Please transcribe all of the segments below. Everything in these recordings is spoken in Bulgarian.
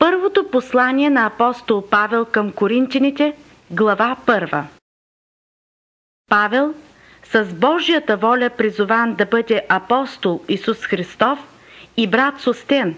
Първото послание на апостол Павел към Коринтяните, глава 1. Павел, с Божията воля призован да бъде апостол Исус Христов и брат Состен,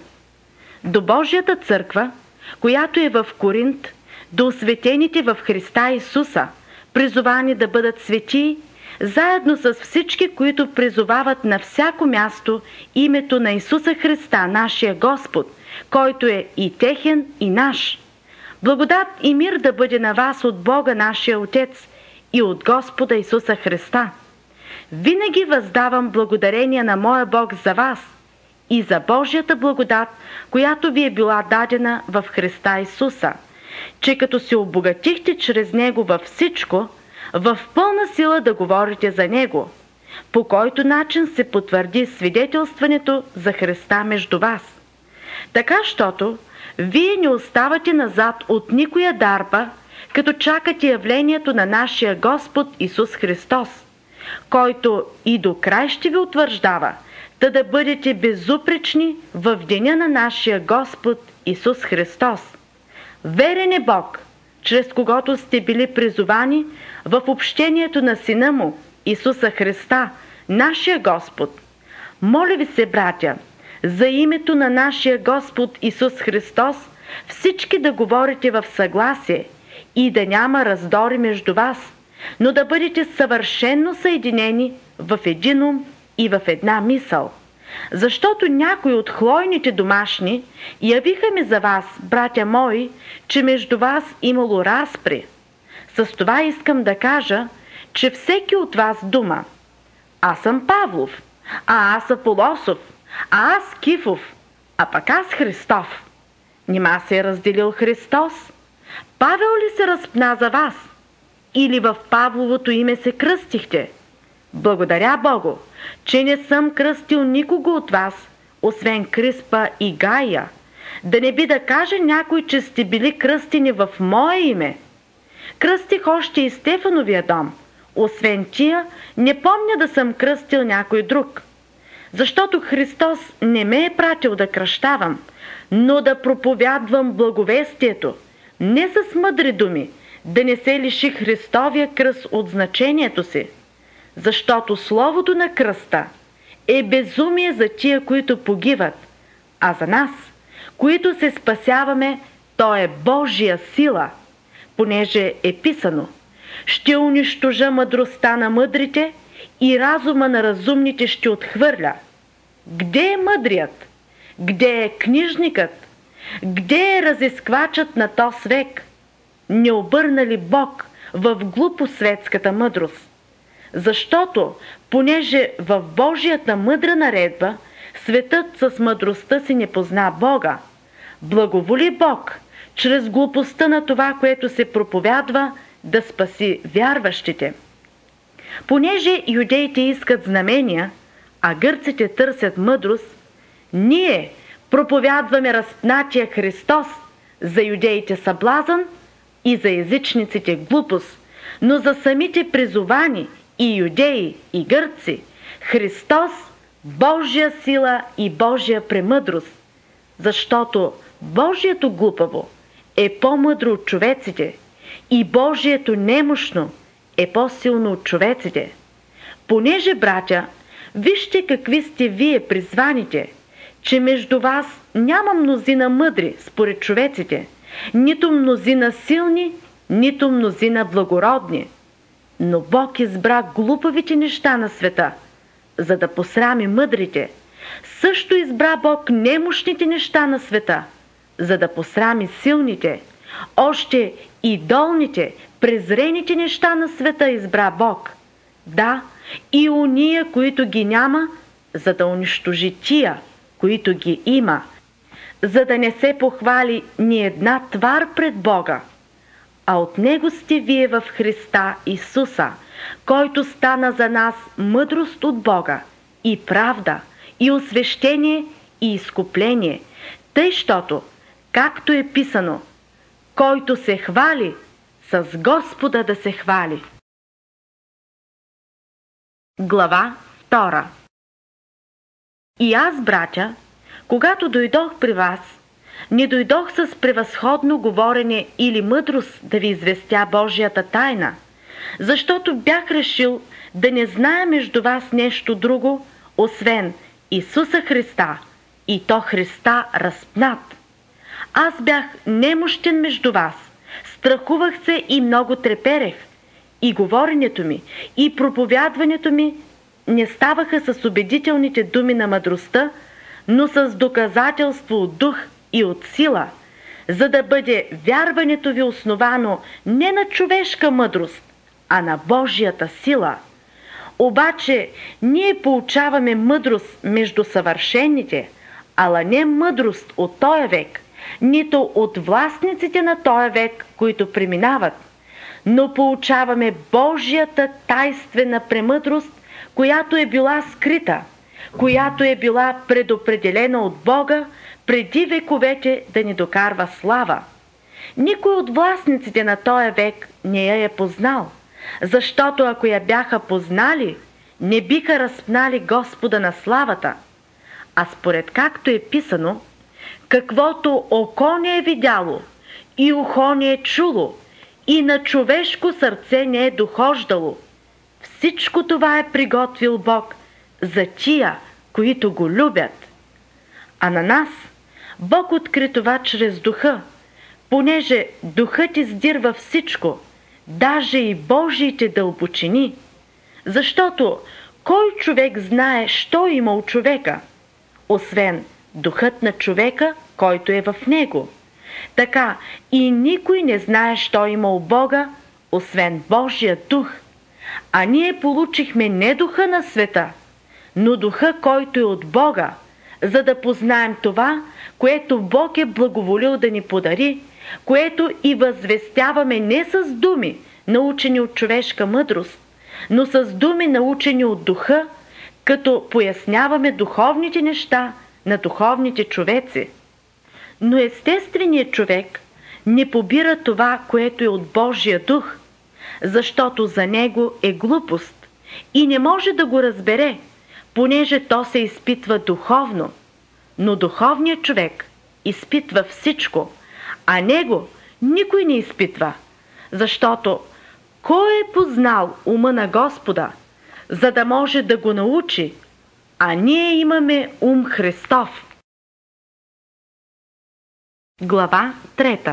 до Божията църква, която е в Коринт, до осветените в Христа Исуса, призовани да бъдат светии, заедно с всички, които призовават на всяко място името на Исуса Христа, нашия Господ, който е и техен, и наш. Благодат и мир да бъде на вас от Бога нашия Отец и от Господа Исуса Христа. Винаги въздавам благодарение на моя Бог за вас и за Божията благодат, която ви е била дадена в Христа Исуса, че като се обогатихте чрез Него във всичко, в пълна сила да говорите за Него, по който начин се потвърди свидетелстването за Христа между вас. Така, щото вие не оставате назад от никоя дарба, като чакате явлението на нашия Господ Исус Христос, който и до край ще ви утвърждава, да бъдете безупречни в деня на нашия Господ Исус Христос. Верен е Бог, чрез когото сте били призовани в общението на Сина Му, Исуса Христа, нашия Господ. Моля ви се, братя, за името на нашия Господ Исус Христос, всички да говорите в съгласие и да няма раздори между вас, но да бъдете съвършенно съединени в един ум и в една мисъл. Защото някои от хлойните домашни явиха ми за вас, братя мои, че между вас имало разпри. С това искам да кажа, че всеки от вас дума: аз съм Павлов, а аз Аполосов, а аз Кифов, а пък аз Христов. Нима се е разделил Христос? Павел ли се разпна за вас? Или в Павловото име се кръстихте? Благодаря Богу, че не съм кръстил никого от вас, освен Криспа и Гая. Да не би да каже някой, че сте били кръстени в мое име. Кръстих още и Стефановия дом. Освен тия, не помня да съм кръстил някой друг. Защото Христос не ме е пратил да кръщавам, но да проповядвам благовестието, не с мъдри думи, да не се лиши Христовия кръст от значението си. Защото словото на кръста е безумие за тия, които погиват, а за нас, които се спасяваме, то е Божия сила, понеже е писано: ще унищожа мъдростта на мъдрите и разума на разумните ще отхвърля. Где е мъдрият? Где е книжникът? Где е разисквачът на този век? Не обърна ли Бог в глупо светската мъдрост? Защото, понеже в Божията мъдра наредба светът с мъдростта си не позна Бога, благоволи Бог чрез глупостта на това, което се проповядва, да спаси вярващите. Понеже юдеите искат знамения, а гърците търсят мъдрост, ние проповядваме разпнатия Христос, за юдеите съблазън и за езичниците глупост, но за самите призовани и юдеи, и гърци, Христос, Божия сила и Божия премъдрост, защото Божието глупаво е по-мъдро от човеците и Божието немощно е по-силно от човеците. Понеже, братя, вижте какви сте вие призваните, че между вас няма мнозина мъдри според човеците, нито мнозина силни, нито мнозина благородни. Но Бог избра глупавите неща на света, за да посрами мъдрите. Също избра Бог немощните неща на света, за да посрами силните. Още и долните, презрените неща на света избра Бог. Да, и уния, които ги няма, за да унищожи тия, които ги има, за да не се похвали ни една твар пред Бога. А от Него сте вие в Христа Исуса, който стана за нас мъдрост от Бога, и правда, и освещение, и изкупление, тъй щото, както е писано: който се хвали, с Господа да се хвали. Глава 2. И аз, братя, когато дойдох при вас, Не дойдох с превъзходно говорене или мъдрост да ви известя Божията тайна, защото бях решил да не зная между вас нещо друго, освен Исуса Христа, и то Христа разпнат. Аз бях немощен между вас, страхувах се и много треперех, и говоренето ми, и проповядването ми не ставаха с убедителните думи на мъдростта, но с доказателство от дух и от сила, за да бъде вярването ви основано не на човешка мъдрост, а на Божията сила. Обаче ние получаваме мъдрост между съвършените, ала не мъдрост от този век, нито от властниците на този век, които преминават, но получаваме Божията тайнствена премъдрост, която е била скрита, която е била предопределена от Бога преди вековете да ни докарва слава. Никой от властниците на този век не я е познал, защото ако я бяха познали, не биха разпнали Господа на славата. А според както е писано, каквото око не е видяло и ухо не е чуло и на човешко сърце не е дохождало, всичко това е приготвил Бог за тия, които го любят. А на нас Бог откри това чрез духа, понеже духът издирва всичко, даже и Божиите дълбочини. Защото кой човек знае, що има у човека, освен духът на човека, който е в него? Така и никой не знае, що има у Бога, освен Божия дух. А ние получихме не духа на света, но духа, който е от Бога, за да познаем това, което Бог е благоволил да ни подари, което и възвестяваме не с думи, научени от човешка мъдрост, но с думи, научени от духа, като поясняваме духовните неща на духовните човеци. Но естественият човек не побира това, което е от Божия дух, защото за него е глупост и не може да го разбере, понеже то се изпитва духовно. Но духовният човек изпитва всичко, а него никой не изпитва, защото кой е познал ума на Господа, за да може да го научи, а ние имаме ум Христов. Глава 3.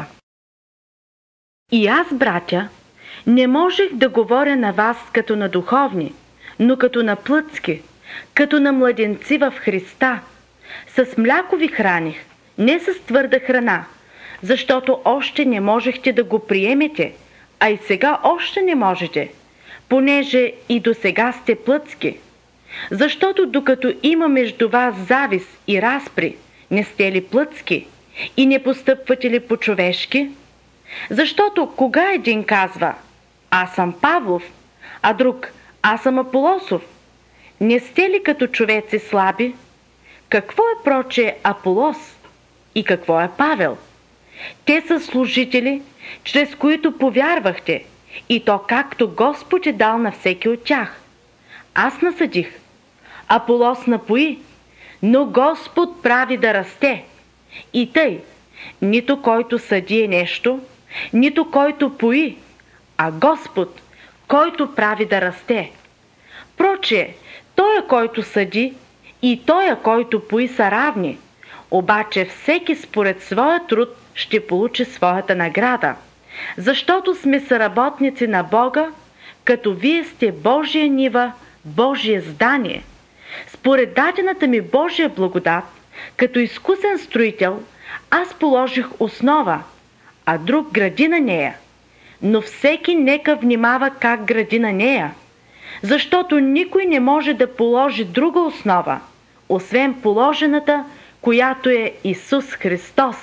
И аз, братя, не можех да говоря на вас като на духовни, но като на плътски, като на младенци в Христа. С мляко ви храних, не с твърда храна, защото още не можехте да го приемете, а и сега още не можете, понеже и до сега сте плътски. Защото докато има между вас завист и разпри, не сте ли плътски и не постъпвате ли по-човешки? Защото кога един казва: аз съм Павлов, а друг: аз съм Аполосов, не сте ли като човеци слаби? Какво е проче Аполос и какво е Павел? Те са служители, чрез които повярвахте, и то както Господ е дал на всеки от тях. Аз насадих, Аполос напои, но Господ прави да расте. И тъй, нито който съди е нещо, нито който пои, а Господ, който прави да расте. Проче, той, който съди, и той, който пои, са равни, обаче всеки според своя труд ще получи своята награда, защото сме съработници на Бога, като вие сте Божия нива, Божие здание. Според дадената ми Божия благодат, като изкусен строител, аз положих основа, а друг гради на нея. Но всеки нека внимава как гради на нея, защото никой не може да положи друга основа, освен положената, която е Исус Христос.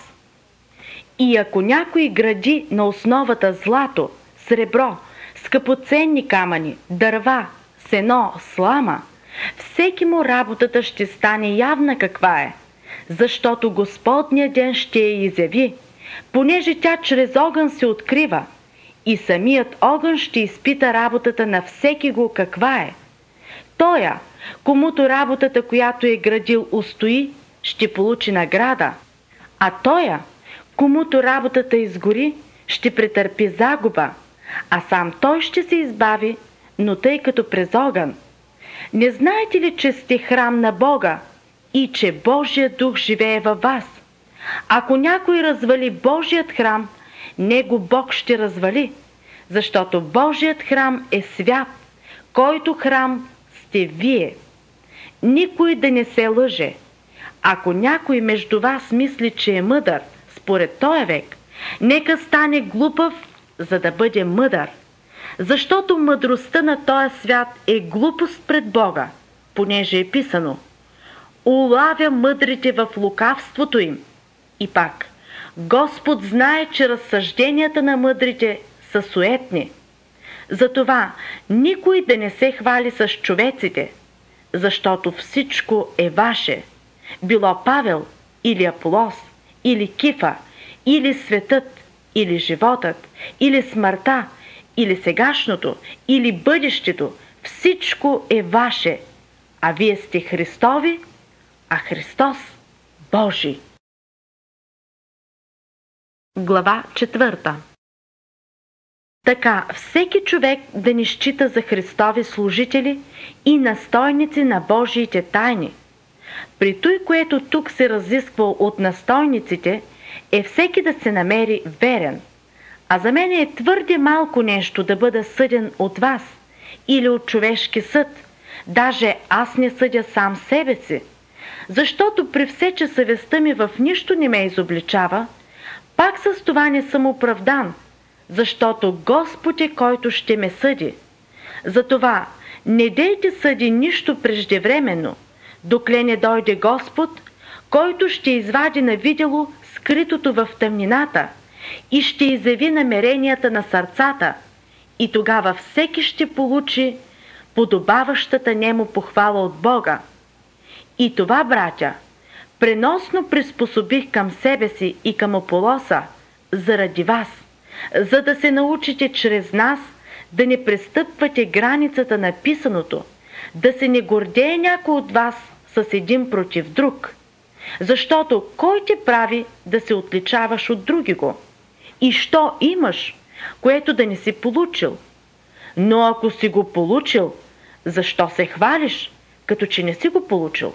И ако някой гради на основата злато, сребро, скъпоценни камъни, дърва, сено, слама, всеки му работата ще стане явна каква е, защото Господния ден ще я изяви, понеже тя чрез огън се открива, и самият огън ще изпита работата на всеки го каква е. Тоя, комуто работата, която е градил, устои, ще получи награда, А тоя, комуто работата изгори, ще претърпи загуба, а сам той ще се избави, но тъй като през огън. Не знаете ли, че сте храм на Бога и че Божия дух живее във вас? Ако някой развали Божият храм, него Бог ще развали, защото Божият храм е свят, който храм сте вие. Никой да не се лъже. Ако някой между вас мисли, че е мъдър, според този век, нека стане глупав, за да бъде мъдър. Защото мъдростта на този свят е глупост пред Бога, понеже е писано: улавя мъдрите в лукавството им. И пак, Господ знае, че разсъжденията на мъдрите са суетни. Затова никой да не се хвали с човеците, защото всичко е ваше. Било Павел, или Аполос, или Кифа, или светът, или животът, или смъртта, или сегашното, или бъдещето, всичко е ваше, а вие сте Христови, а Христос Божий. Глава 4. Така, всеки човек да ни счита за Христови служители и настойници на Божиите тайни. При той, което тук се разисква от настойниците, е всеки да се намери верен. А за мен е твърде малко нещо да бъда съден от вас или от човешки съд. Даже аз не съдя сам себе си, защото при все, че съвестта ми в нищо не ме изобличава, пак с това не съм оправдан, защото Господ е, който ще ме съди. Затова не дейте съди нищо преждевременно, докле не дойде Господ, който ще извади на видело скритото в тъмнината и ще изяви намеренията на сърцата, и тогава всеки ще получи подобаващата нему похвала от Бога. И това, братя, преносно приспособих към себе си и към Аполоса заради вас, за да се научите чрез нас да не престъпвате границата на писаното, да се не гордее някой от вас с един против друг. Защото кой те прави да се отличаваш от другиго? И що имаш, което да не си получил? Но ако си го получил, защо се хвалиш, като че не си го получил?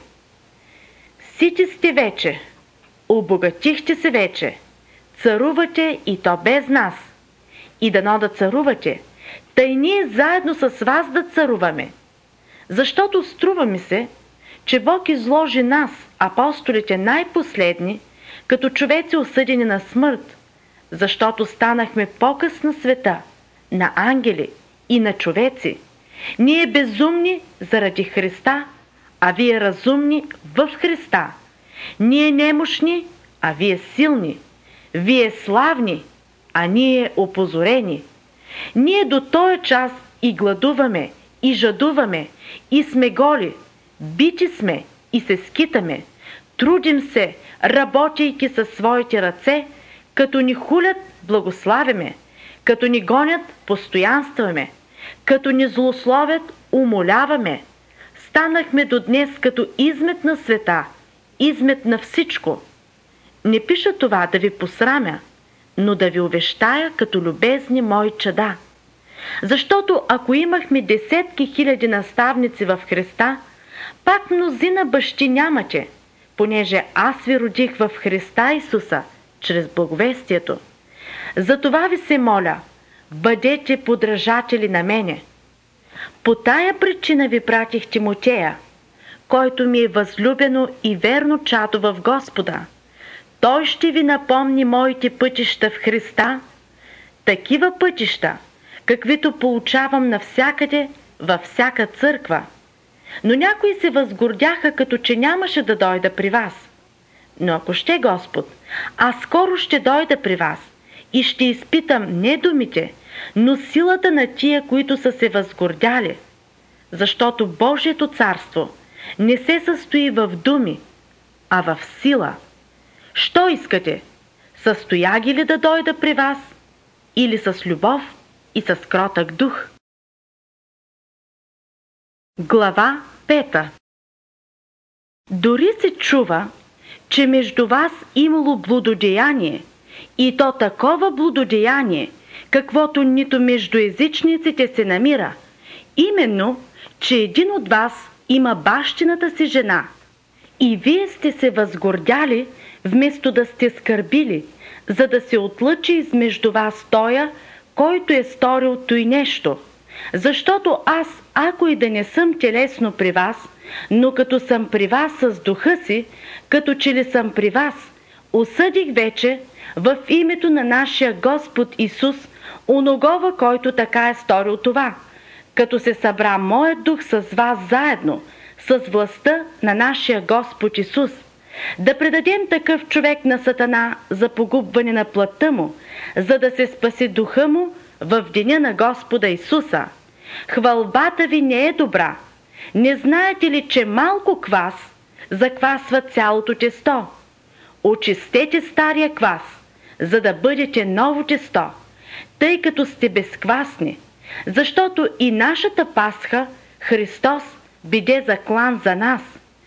Сити сте вече, обогатихте се вече, царувате и то без нас. И дано да царувате, тъй ние заедно с вас да царуваме. Защото струва ми се, че Бог изложи нас, апостолите най-последни, като човеци осъдени на смърт, защото станахме показ на света, на ангели и на човеци. Ние безумни заради Христа, а вие разумни в Христа. Ние немощни, а вие силни. Вие славни, а ние опозорени. Ние до този час и гладуваме, и жадуваме, и сме голи, бити сме и се скитаме, трудим се, работейки със своите ръце, като ни хулят, благославяме, като ни гонят, постоянстваме, като ни злословят, умоляваме. Станахме до днес като измет на света, измет на всичко. Не пиша това да ви посрамя, но да ви увещая като любезни мои чада. Защото ако имахме десетки хиляди наставници в Христа, пак мнозина бащи нямате, понеже аз ви родих в Христа Исуса, чрез благовестието. Затова ви се моля, бъдете подражатели на мене. По тая причина ви пратих Тимотея, който ми е възлюбено и верно чадо в Господа. Той ще ви напомни моите пътища в Христа, такива пътища, каквито получавам навсякъде, във всяка църква. Но някои се възгордяха, като че нямаше да дойда при вас. Но ако ще Господ, аз скоро ще дойда при вас и ще изпитам не думите, но силата на тия, които са се възгордяли. Защото Божието царство не се състои в думи, а в сила. Що искате? Състоя ги ли да дойда при вас? Или с любов и с кротък дух? Глава 5. Дори се чува, че между вас имало блудодеяние, и то такова блудодеяние, каквото нито между езичниците се намира, именно, че един от вас има бащината си жена, и вие сте се възгордяли, вместо да сте скърбили, за да се отлъчи измежду вас тоя, който е сторил той нещо. Защото аз, ако и да не съм телесно при вас, но като съм при вас с духа си, като че ли съм при вас, осъдих вече в името на нашия Господ Исус оногова, който така е сторил това, като се събра моят дух с вас заедно, с властта на нашия Господ Исус, да предадем такъв човек на Сатана за погубване на плътта му, за да се спаси духа му в деня на Господа Исуса. Хвалбата ви не е добра. Не знаете ли, че малко квас заквасва цялото тесто? Очистете стария квас, за да бъдете ново тесто, тъй като сте безквасни, защото и нашата Пасха, Христос, биде заклан за нас.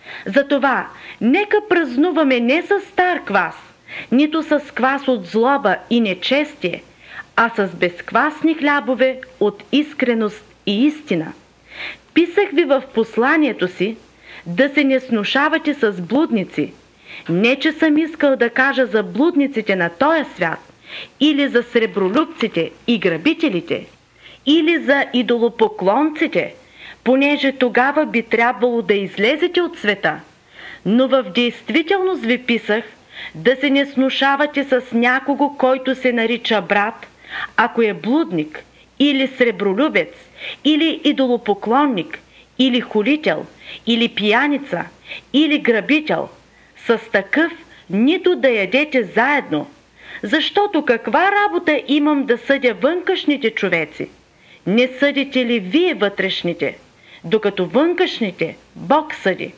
Затова нека празнуваме не с стар квас, нито с квас от злоба и нечестие, а с безквасни хлябове от искреност и истина. Писах ви в посланието си да се не снушавате с блудници. Не, че съм искал да кажа за блудниците на този свят, или за сребролюбците и грабителите, или за идолопоклонците, понеже тогава би трябвало да излезете от света. Но в действителност ви писах да се не снушавате с някого, който се нарича брат, ако е блудник, или сребролюбец, или идолопоклонник, или хулител, или пияница, или грабител. С такъв нито да ядете заедно, защото каква работа имам да съдя вънкашните човеци? Не съдите ли вие вътрешните, докато вънкашните Бог съди?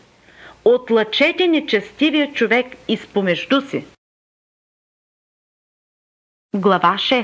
Отлъчете нечестивия човек изпомежду си. Глава 6.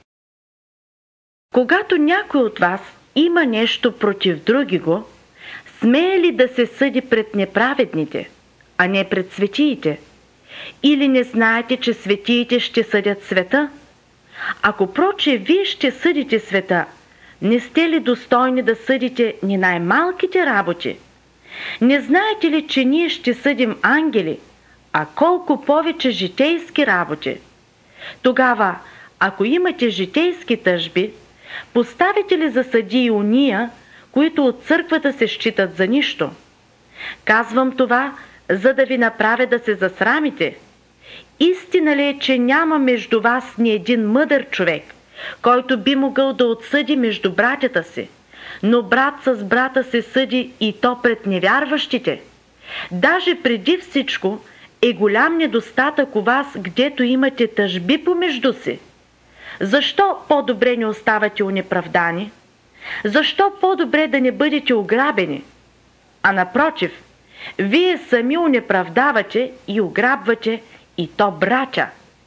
Когато някой от вас има нещо против други го, смее ли да се съди пред неправедните, а не пред светиите? Или не знаете, че светиите ще съдят света? Ако проче вие ще съдите света, не сте ли достойни да съдите ни най-малките работи? Не знаете ли, че ние ще съдим ангели, а колко повече житейски работи? Тогава, ако имате житейски тъжби, поставите ли за съдии уния, които от църквата се считат за нищо? Казвам това, за да ви направя да се засрамите. Истина ли е, че няма между вас ни един мъдър човек, който би могъл да отсъди между братята си, но брат с брата се съди и то пред невярващите? Даже преди всичко е голям недостатък у вас, гдето имате тъжби помежду си. Защо по-добре не оставате унеправдани? Защо по-добре да не бъдете ограбени? А напротив, вие сами унеправдавате и ограбвате, и то братя.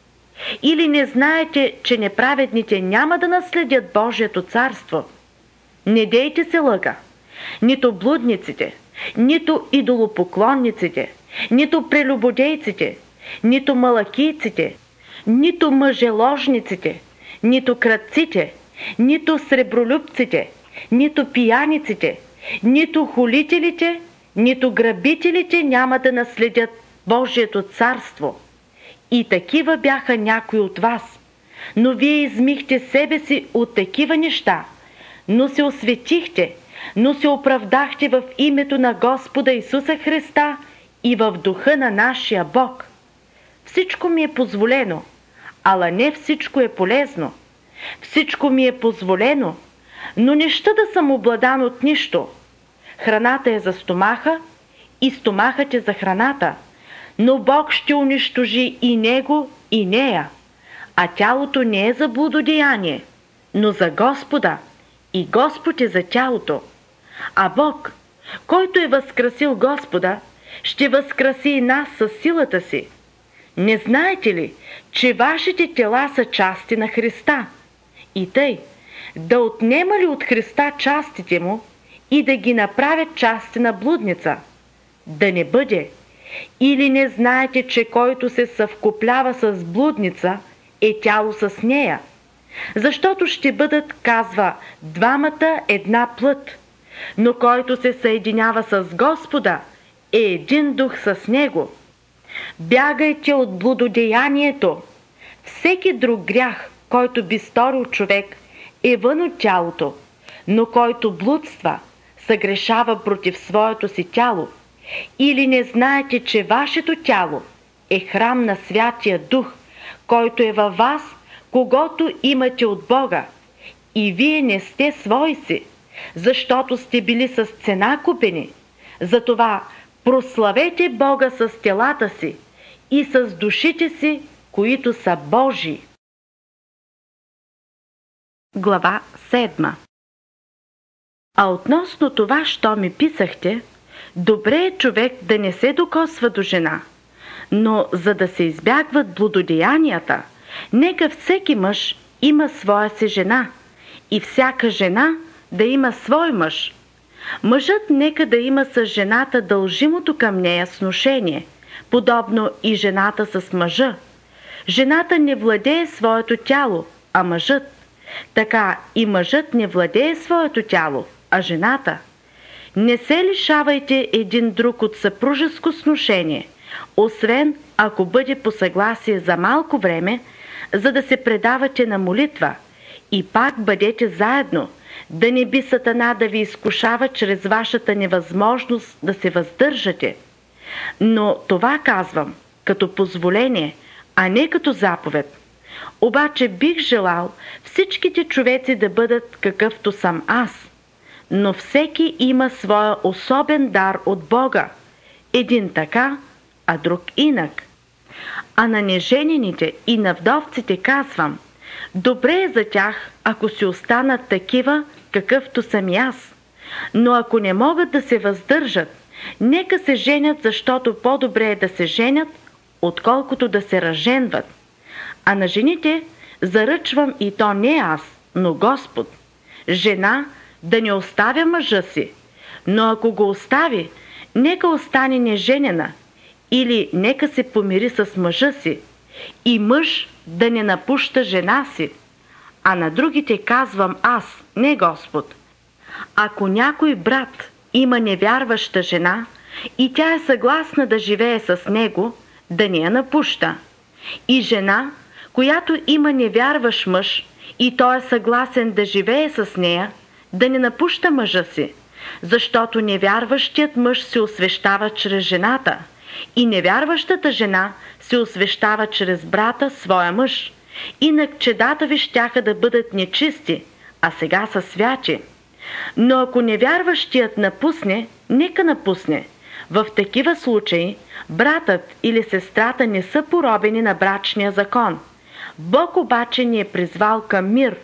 Или не знаете, че неправедните няма да наследят Божието царство? Не дейте се лъга. Нито блудниците, нито идолопоклонниците, нито прелюбодейците, нито малакийците, нито мъжеложниците, нито крадците, нито сребролюбците, нито пияниците, нито хулителите, нито грабителите няма да наследят Божието царство. И такива бяха някои от вас. Но вие измихте себе си от такива неща, но се осветихте, но се оправдахте в името на Господа Исуса Христа и в духа на нашия Бог. Всичко ми е позволено, ала не всичко е полезно. Всичко ми е позволено, но не ще да съм обладан от нищо. Храната е за стомаха и стомахът е за храната, но Бог ще унищожи и него, и нея. А тялото не е за блудодеяние, но за Господа, и Господ е за тялото. А Бог, който е възкрасил Господа, ще възкраси и нас със силата си. Не знаете ли, че вашите тела са части на Христа? И тъй, да отнема ли от Христа частите му и да ги направят части на блудница? Да не бъде. Или не знаете, че който се съвкуплява с блудница, е тяло с нея? Защото ще бъдат, казва, двамата една плът, но който се съединява с Господа, е един дух с Него. Бягайте от блудодеянието. Всеки друг грях, който би сторил човек, е вън от тялото, но който блудства, съгрешава против своето си тяло. Или не знаете, че вашето тяло е храм на Святия Дух, който е във вас, когото имате от Бога, и вие не сте свои си, защото сте били с цена купени. Затова прославете Бога с телата си и с душите си, които са Божии. Глава 7. А относно това, що ми писахте, добре е човек да не се докосва до жена, но за да се избягват блудодеянията, нека всеки мъж има своя си жена и всяка жена да има свой мъж. Мъжът нека да има с жената дължимото към нея сношение, подобно и жената с мъжа. Жената не владее своето тяло, а мъжът. Така и мъжът не владее своето тяло, а жената. Не се лишавайте един друг от съпружеско сношение, освен ако бъде по съгласие за малко време, за да се предавате на молитва, и пак бъдете заедно, да не би Сатана да ви изкушава чрез вашата невъзможност да се въздържате. Но това казвам като позволение, а не като заповед. Обаче бих желал всичките човеци да бъдат какъвто съм аз, но всеки има своя особен дар от Бога, един така, а друг инак. А на неженените и на вдовците казвам, добре е за тях, ако си останат такива, какъвто съм и аз. Но ако не могат да се въздържат, нека се женят, защото по-добре е да се женят, отколкото да се разженват. А на жените заръчвам, и то не аз, но Господ. Жена да не оставя мъжа си, но ако го остави, нека остане неженена, или нека се помири с мъжа си, и мъж да не напуща жена си. А на другите казвам аз, не Господ. Ако някой брат има невярваща жена и тя е съгласна да живее с него, да не я напуща. И жена, която има невярващ мъж и той е съгласен да живее с нея, да не напуща мъжа си, защото невярващият мъж се освещава чрез жената и невярващата жена се освещава чрез брата своя мъж. Инак чедата ви щяха да бъдат нечисти, а сега са святи. Но ако невярващият напусне, нека напусне. В такива случаи братът или сестрата не са поробени на брачния закон. Бог обаче ни е призвал към мир,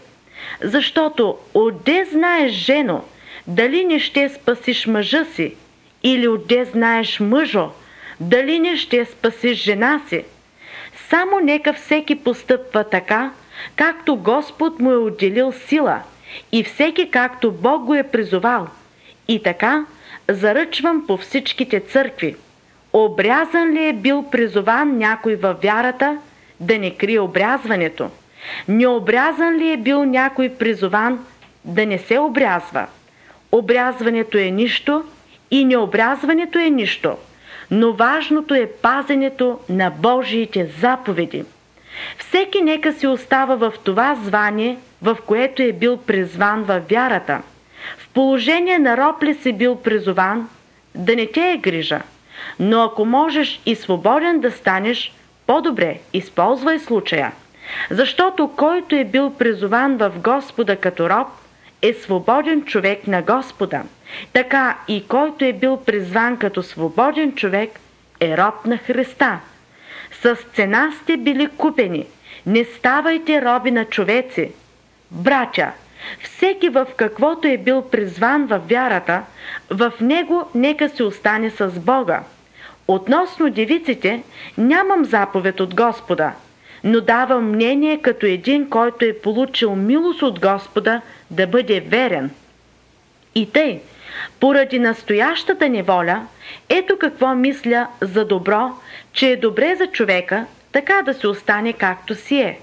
защото отде знаеш, жено, дали не ще спасиш мъжа си, или отде знаеш, мъжо, дали не ще спасиш жена си. Само нека всеки постъпва така, както Господ му е отделил сила, и всеки както Бог го е призовал. И така заръчвам по всичките църкви. Обрязан ли е бил призован някой във вярата, да не крие обрязването? Необрязан ли е бил някой призован, да не се обрязва? Обрязването е нищо и необрязването е нищо, но важното е пазенето на Божиите заповеди. Всеки нека си остава в това звание, в което е бил призван във вярата. В положение на роб ли си бил призован, да не те е грижа. Но ако можеш и свободен да станеш, по-добре използвай случая. Защото който е бил призован в Господа като роб, е свободен човек на Господа. Така и който е бил призван като свободен човек, е роб на Христа. С цена сте били купени. Не ставайте роби на човеци. Братя, всеки в каквото е бил призван във вярата, в него нека се остане с Бога. Относно девиците, нямам заповед от Господа, но давам мнение като един, който е получил милост от Господа, да бъде верен. И тъй, Поради настоящата неволя, ето какво мисля за добро, че е добре за човека така да се остане както си е.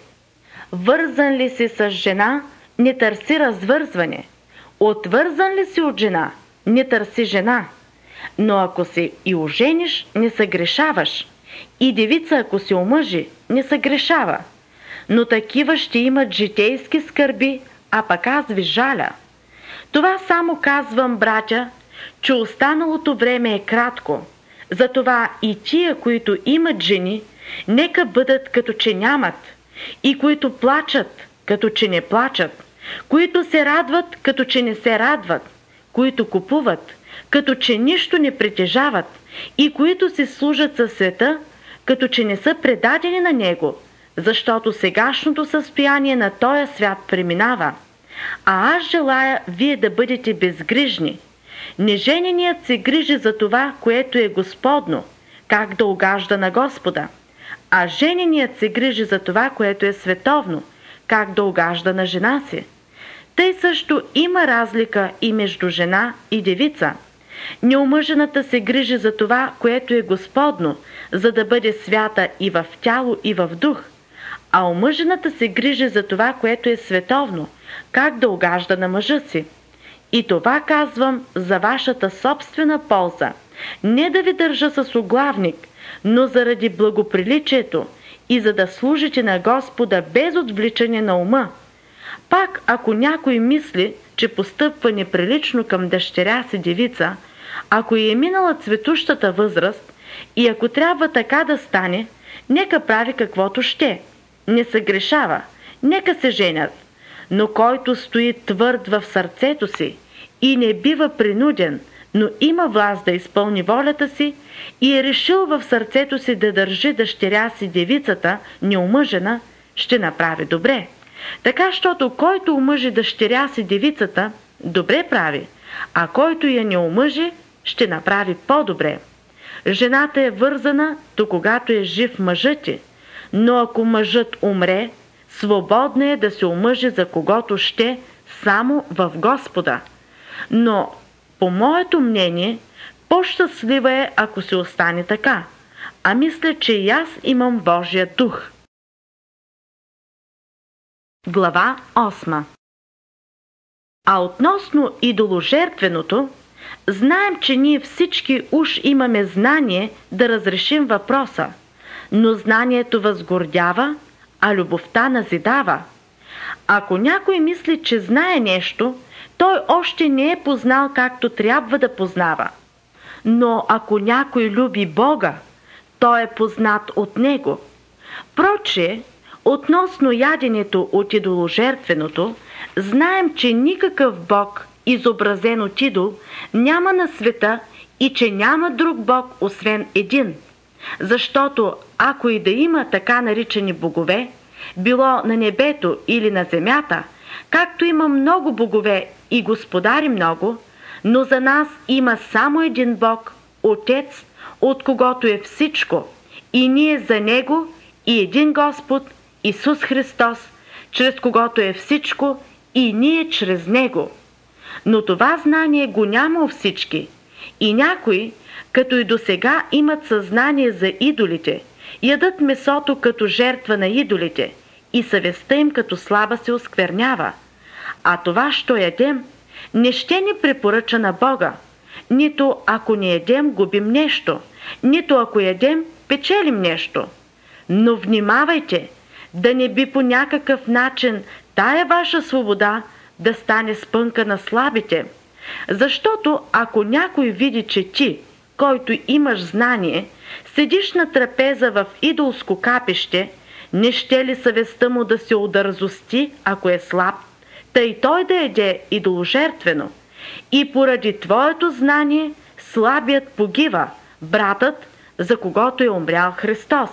Вързан ли си с жена, не търси развързване. Отвързан ли си от жена, не търси жена. Но ако се и ожениш, не съгрешаваш. И девица, ако се омъжи, не съгрешава. Но такива ще имат житейски скърби, а пък аз ви жаля. Това само казвам, братя, че останалото време е кратко. Затова и тия, които имат жени, нека бъдат като че нямат, и които плачат, като че не плачат, които се радват, като че не се радват, които купуват, като че нищо не притежават, и които се служат със света, като че не са предадени на него, защото сегашното състояние на този свят преминава. А аз желая вие да бъдете безгрижни. Нежененият се грижи за това, което е Господно, как да угажда на Господа, а жененият се грижи за това, което е световно, как да угажда на жена си. Тъй също има разлика и между жена и девица. Неомъжената се грижи за това, което е Господно, за да бъде свята и в тяло, и в дух, а омъжената се грижи за това, което е световно, как да угажда на мъжа си. И това казвам за вашата собствена полза, не да ви държа с оглавник, но заради благоприличието и за да служите на Господа без отвличане на ума. Пак, ако някой мисли, че постъпва неприлично към дъщеря си девица, ако е минала цветущата възраст и ако трябва така да стане, нека прави каквото ще. Не съгрешава, нека се женят. Но който стои твърд в сърцето си и не бива принуден, но има власт да изпълни волята си и е решил в сърцето си да държи дъщеря си девицата неомъжена, ще направи добре. Така, щото който омъжи дъщеря си девицата, добре прави, а който я не омъжи, ще направи по-добре. Жената е вързана, до когато е жив мъжът ѝ, но ако мъжът умре, свободна е да се омъжи за когото ще, само в Господа. Но, по моето мнение, по-щастлива е, ако се остане така, а мисля, че и аз имам Божия дух. Глава 8. А относно идоложертвеното, знаем, че ние всички уж имаме знание да разрешим въпроса, но знанието възгордява, а любовта назидава. Ако някой мисли, че знае нещо, той още не е познал както трябва да познава. Но ако някой люби Бога, той е познат от Него. Проче, относно яденето от идоложертвеното, знаем, че никакъв Бог, изобразен от идол, няма на света и че няма друг Бог, освен един. Защото ако и да има така наричани богове, било на небето или на земята, както има много богове и господари много, но за нас има само един Бог, Отец, от когото е всичко, и ние за Него, и един Господ, Исус Христос, чрез когото е всичко, и ние чрез Него. Но това знание го няма у всички, и някои, като и досега имат съзнание за идолите, ядат месото като жертва на идолите, и съвестта им като слаба се осквернява. А това, що ядем, не ще ни препоръча на Бога. Нито ако не ядем, губим нещо, нито ако ядем, печелим нещо. Но внимавайте, да не би по някакъв начин тая ваша свобода да стане спънка на слабите. Защото ако някой види, че ти, който имаш знание, седиш на трапеза в идолско капище, не ще ли съвестта му да се удързости, ако е слаб, тъй той да еде идоложертвено? И поради твоето знание слабият погива, братът, за когото е умрял Христос.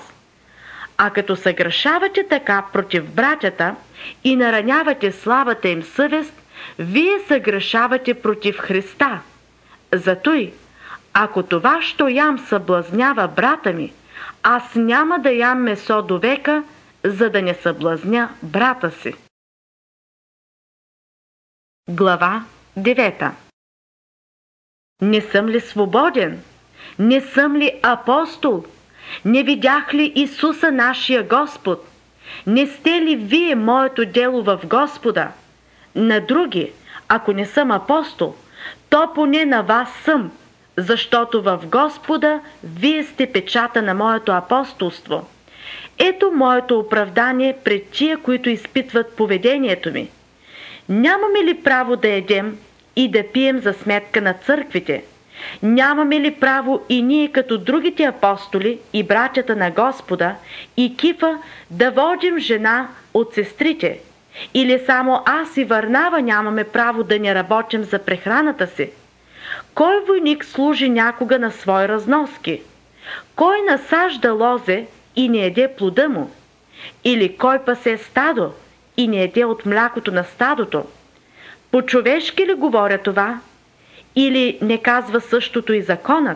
А като съгрешавате така против братята и наранявате слабата им съвест, вие съгрешавате против Христа. Затой, ако това, що ям, съблазнява брата ми, аз няма да ям месо до века, за да не съблазня брата си. Глава 9. Не съм ли свободен? Не съм ли апостол? Не видях ли Исуса нашия Господ? Не сте ли вие моето дело в Господа? На други, ако не съм апостол, то поне на вас съм, защото в Господа вие сте печата на моето апостолство. Ето моето оправдание пред тия, които изпитват поведението ми. Нямаме ли право да едем и да пием за сметка на църквите? Нямаме ли право и ние като другите апостоли и братята на Господа и Кифа да водим жена от сестрите? Или само аз и Варнава нямаме право да не работим за прехраната си? Кой войник служи някога на свои разноски? Кой насажда лозе и не еде плода му? Или кой пасе стадо и не еде от млякото на стадото? По-човешки ли говоря това? Или не казва същото и законът?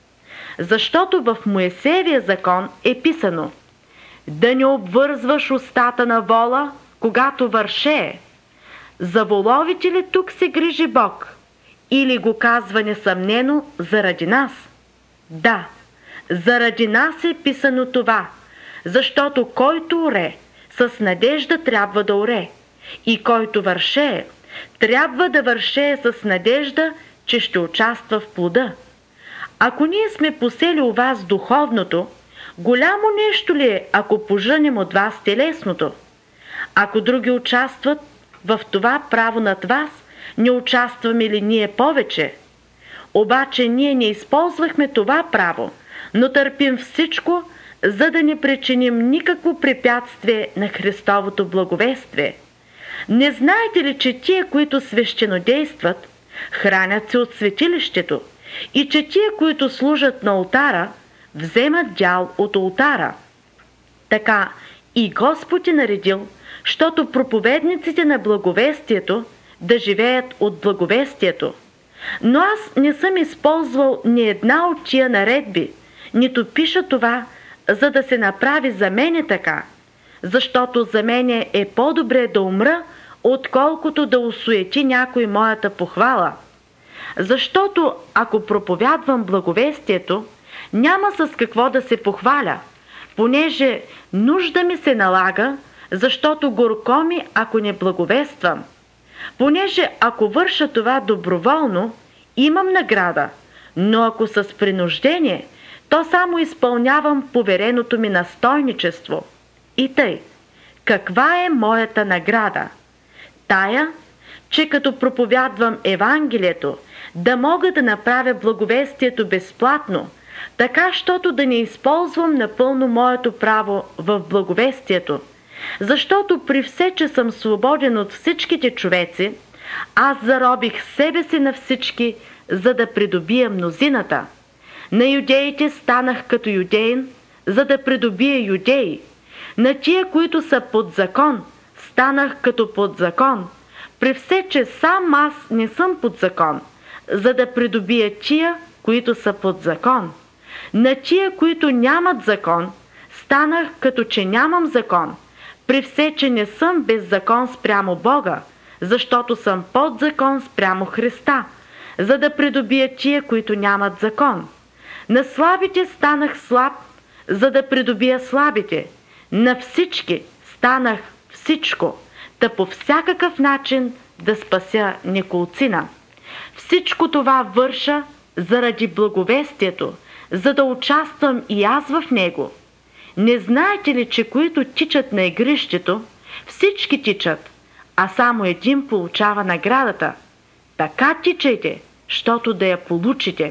Защото в Моисеевия закон е писано: да не обвързваш устата на вола, когато вършее. За воловите ли тук се грижи Бог? Или го казва несъмнено заради нас? Да, заради нас е писано това, защото който оре, с надежда трябва да оре, и който вършее, трябва да вършее с надежда, че ще участва в плода. Ако ние сме посели у вас духовното, голямо нещо ли е, ако пожънем от вас телесното? Ако други участват в това право над вас, не участваме ли ние повече? Обаче ние не използвахме това право, но търпим всичко, за да не причиним никакво препятствие на Христовото благовестие. Не знаете ли, че тия, които свещенодействат, хранят се от светилището, и че тия, които служат на олтара, вземат дял от олтара? Така и Господ е наредил, щото проповедниците на благовестието да живеят от благовестието. Но аз не съм използвал ни една от тия наредби, нито пиша това, за да се направи за мене така, защото за мене е по-добре да умра, отколкото да осуети някой моята похвала. Защото ако проповядвам благовестието, няма с какво да се похваля, понеже нужда ми се налага, защото горко ми, ако не благовествам. Понеже ако върша това доброволно, имам награда, но ако с принуждение, то само изпълнявам повереното ми настойничество. И тъй, каква е моята награда? Тая, че като проповядвам Евангелието, да мога да направя благовестието безплатно, така, щото да не използвам напълно моето право в благовестието. Защото при все, че съм свободен от всичките човеци, аз заробих себе си на всички, за да придобия мнозината. На юдеите станах като юдеин, за да придобия юдеи. На тия, които са под закон, станах като под закон, при все, че сам аз не съм под закон, за да придобия тия, които са под закон. На тия, които нямат закон, станах като че нямам закон, при все, че не съм без закон спрямо Бога, защото съм под закон спрямо Христа, за да придобия тия, които нямат закон. На слабите станах слаб, за да придобия слабите. На всички станах всичко, та по всякакъв начин да спася неколцина. Всичко това върша заради благовестието, за да участвам и аз в него. Не знаете ли, че които тичат на игрището, всички тичат, а само един получава наградата? Така тичайте, щото да я получите.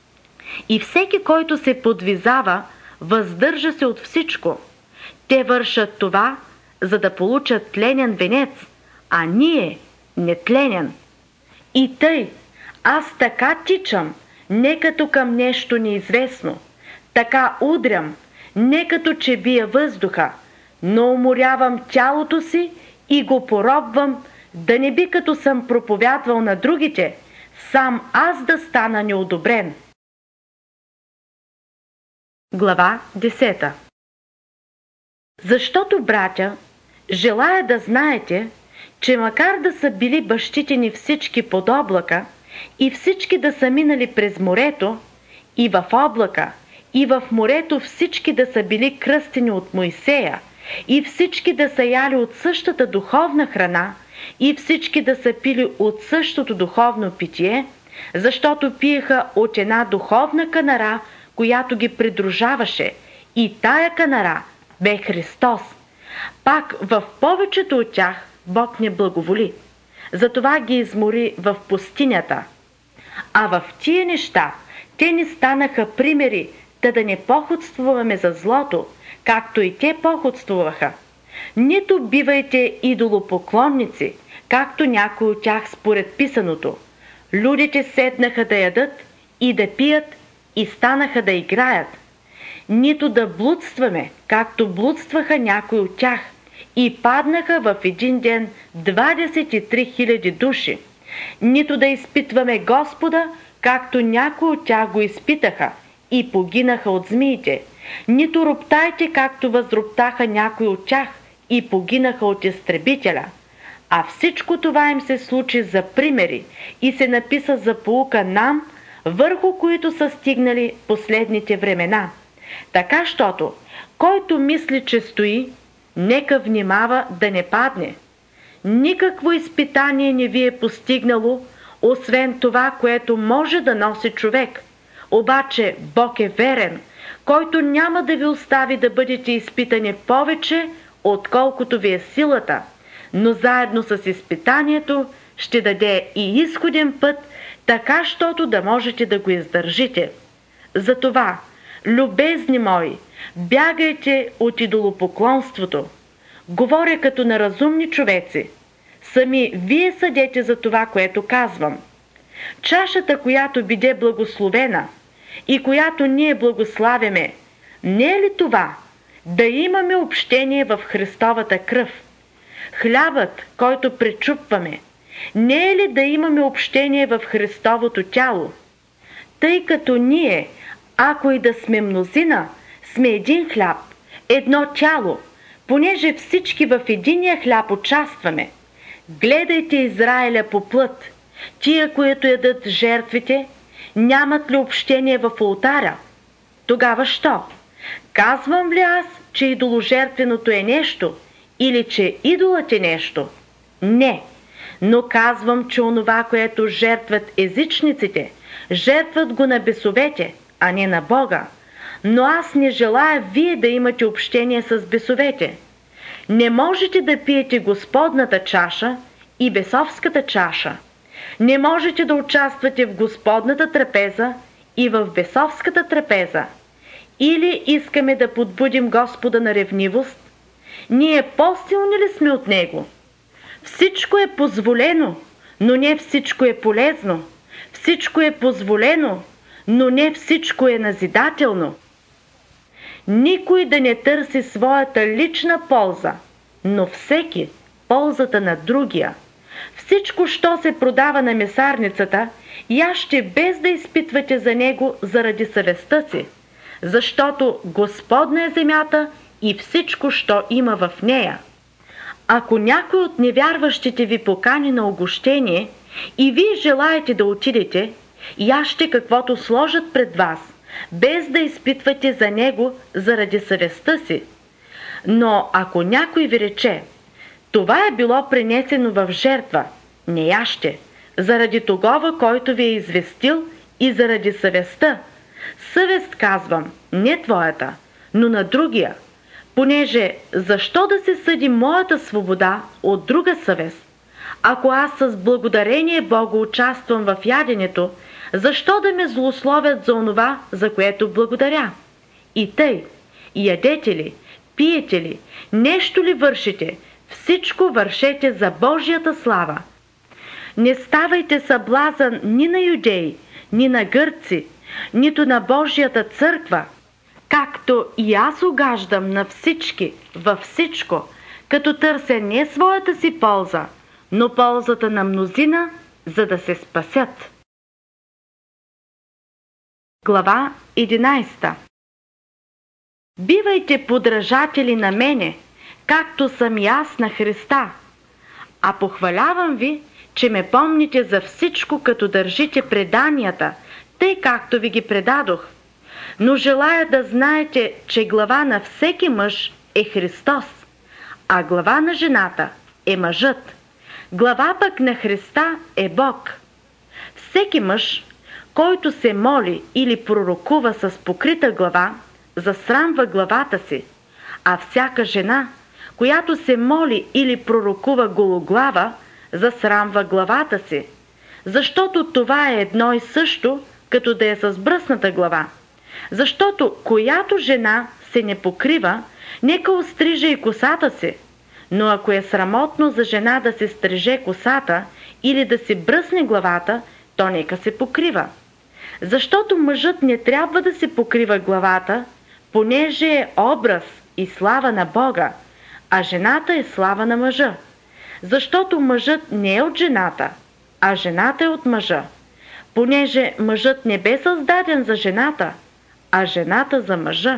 И всеки, който се подвизава, въздържа се от всичко. Те вършат това, за да получат тленен венец, а ние нетленен. И тъй, аз така тичам, не като към нещо неизвестно, така удрям, не като че бия въздуха, но уморявам тялото си и го поробвам, да не би като съм проповядвал на другите, сам аз да стана неодобрен. Глава 10. Защото, братя, желая да знаете, че макар да са били бащите ни всички под облака и всички да са минали през морето, и в облака, и в морето всички да са били кръстени от Моисея, и всички да са яли от същата духовна храна, и всички да са пили от същото духовно питие, защото пиеха от една духовна канара, която ги придружаваше, и тая канара бе Христос. Пак в повечето от тях Бог не благоволи. Затова ги измори в пустинята. А в тия неща те ни станаха примери, да не походствуваме за злото, както и те походствуваха. Нито бивайте идолопоклонници, както някои от тях според писаното. Людите седнаха да ядат и да пият и станаха да играят. Нито да блудстваме, както блудстваха някои от тях, и паднаха в един ден 23 000 души. Нито да изпитваме Господа, както някои от тях го изпитаха и погинаха от змиите. Нито роптайте, както възроптаха някои от тях и погинаха от изтребителя. А всичко това им се случи за примери и се написа за поука нам, върху които са стигнали последните времена. Така, щото, който мисли, че стои, нека внимава да не падне. Никакво изпитание не ви е постигнало, освен това, което може да носи човек. Обаче Бог е верен, който няма да ви остави да бъдете изпитани повече, отколкото ви е силата, но заедно с изпитанието ще даде и изходен път, така, щото да можете да го издържите. Затова, любезни мои, бягайте от идолопоклонството. Говоря като на разумни човеци. Сами вие съдете за това, което казвам. Чашата, която биде благословена и която ние благославяме, не е ли това да имаме общение в Христовата кръв? Хлябът, който пречупваме, не е ли да имаме общение в Христовото тяло? Тъй като ние, ако и да сме мнозина, сме един хляб, едно тяло, понеже всички в единия хляб участваме. Гледайте Израиля по плът. Тия, които ядат жертвите, нямат ли общение в олтаря? Тогава що? Казвам ли аз, че идоложертвеното е нещо или че идолът е нещо? Не, но казвам, че онова, което жертват езичниците, жертват го на бесовете, а не на Бога. Но аз не желая вие да имате общение с бесовете. Не можете да пиете Господната чаша и бесовската чаша. Не можете да участвате в Господната трапеза и в бесовската трапеза. Или искаме да подбудим Господа на ревнивост? Ние по-силни ли сме от Него? Всичко е позволено, но не всичко е полезно. Всичко е позволено, но не всичко е назидателно. Никой да не търси своята лична полза, но всеки ползата на другия. Всичко, що се продава на месарницата, яще без да изпитвате за него заради съвестта си, защото Господна е земята и всичко, що има в нея. Ако някой от невярващите ви покани на угощение и вие желаете да отидете, яще каквото сложат пред вас, без да изпитвате за него заради съвестта си. Но ако някой ви рече, това е било принесено в жертва, не яще, заради тогова, който ви е известил и заради съвестта. Съвест, казвам, не твоята, но на другия, понеже защо да се съди моята свобода от друга съвест? Ако аз с благодарение Богу участвам в яденето, защо да ме злословят за онова, за което благодаря? И тъй, ядете ли, пиете ли, нещо ли вършите, всичко вършете за Божията слава. Не ставайте съблазън ни на юдеи, ни на гърци, нито на Божията църква, както и аз угаждам на всички във всичко, като търся не своята си полза, но ползата на мнозина, за да се спасят. Глава 11. Бивайте подражатели на мене, както съм и аз на Христа. А похвалявам ви, че ме помните за всичко, като държите преданията, тъй както ви ги предадох. Но желая да знаете, че глава на всеки мъж е Христос, а глава на жената е мъжът. Глава пък на Христа е Бог. Всеки мъж, който се моли или пророкува с покрита глава, засрамва главата си, а всяка жена, която се моли или пророкува гологлава, засрамва главата си, защото това е едно и също, като да е с бръсната глава. Защото която жена се не покрива, нека острижа и косата си, но ако е срамотно за жена да се стриже косата или да си бръсне главата, то нека се покрива. Защото мъжът не трябва да се покрива главата, понеже е образ и слава на Бога, а жената е слава на мъжа. Защото мъжът не е от жената, а жената е от мъжа, понеже мъжът не бе създаден за жената, а жената за мъжа.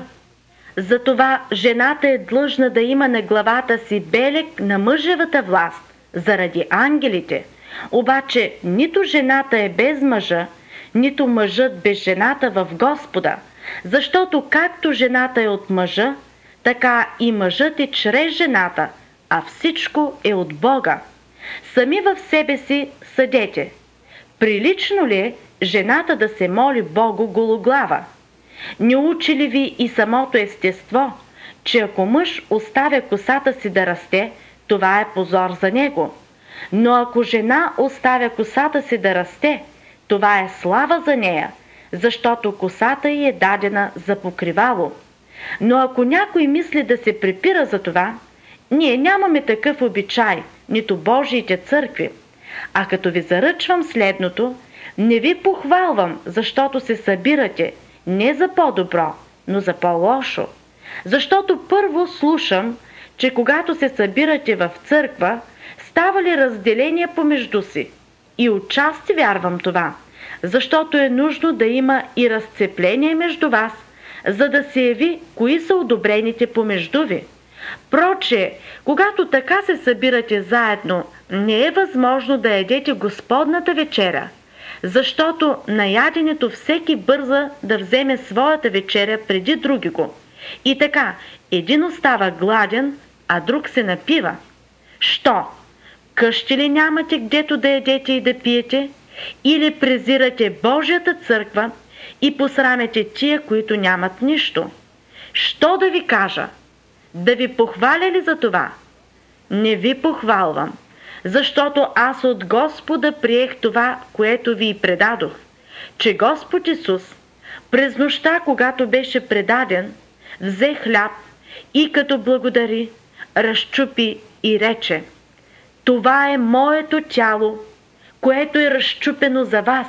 Затова жената е длъжна да има на главата си белег на мъжевата власт, заради ангелите. Обаче нито жената е без мъжа, нито мъжът без жената в Господа, защото както жената е от мъжа, така и мъжът е чрез жената, а всичко е от Бога. Сами в себе си съдете. Прилично ли е жената да се моли Богу гологлава? Не учи ли ви и самото естество, че ако мъж оставя косата си да расте, това е позор за него? Но ако жена оставя косата си да расте, това е слава за нея, защото косата й е дадена за покривало. Но ако някой мисли да се препира за това, ние нямаме такъв обичай, нито Божиите църкви. А като ви заръчвам следното, не ви похвалвам, защото се събирате не за по-добро, но за по-лошо. Защото първо слушам, че когато се събирате в църква, става ли разделение помежду си? И отчасти вярвам това, защото е нужно да има и разцепление между вас, за да се яви кои са одобрените помежду ви. Проче, когато така се събирате заедно, не е възможно да ядете Господната вечеря, защото на яденето всеки бърза да вземе своята вечеря преди другиго. И така, един остава гладен, а друг се напива. Що? Къщи ли нямате гдето да ядете и да пиете? Или презирате Божията църква и посрамете тия, които нямат нищо? Що да ви кажа? Да ви похваля ли за това? Не ви похвалвам, защото аз от Господа приех това, което ви предадох, че Господ Исус през нощта, когато беше предаден, взе хляб и като благодари, разчупи и рече: това е моето тяло, което е разчупено за вас.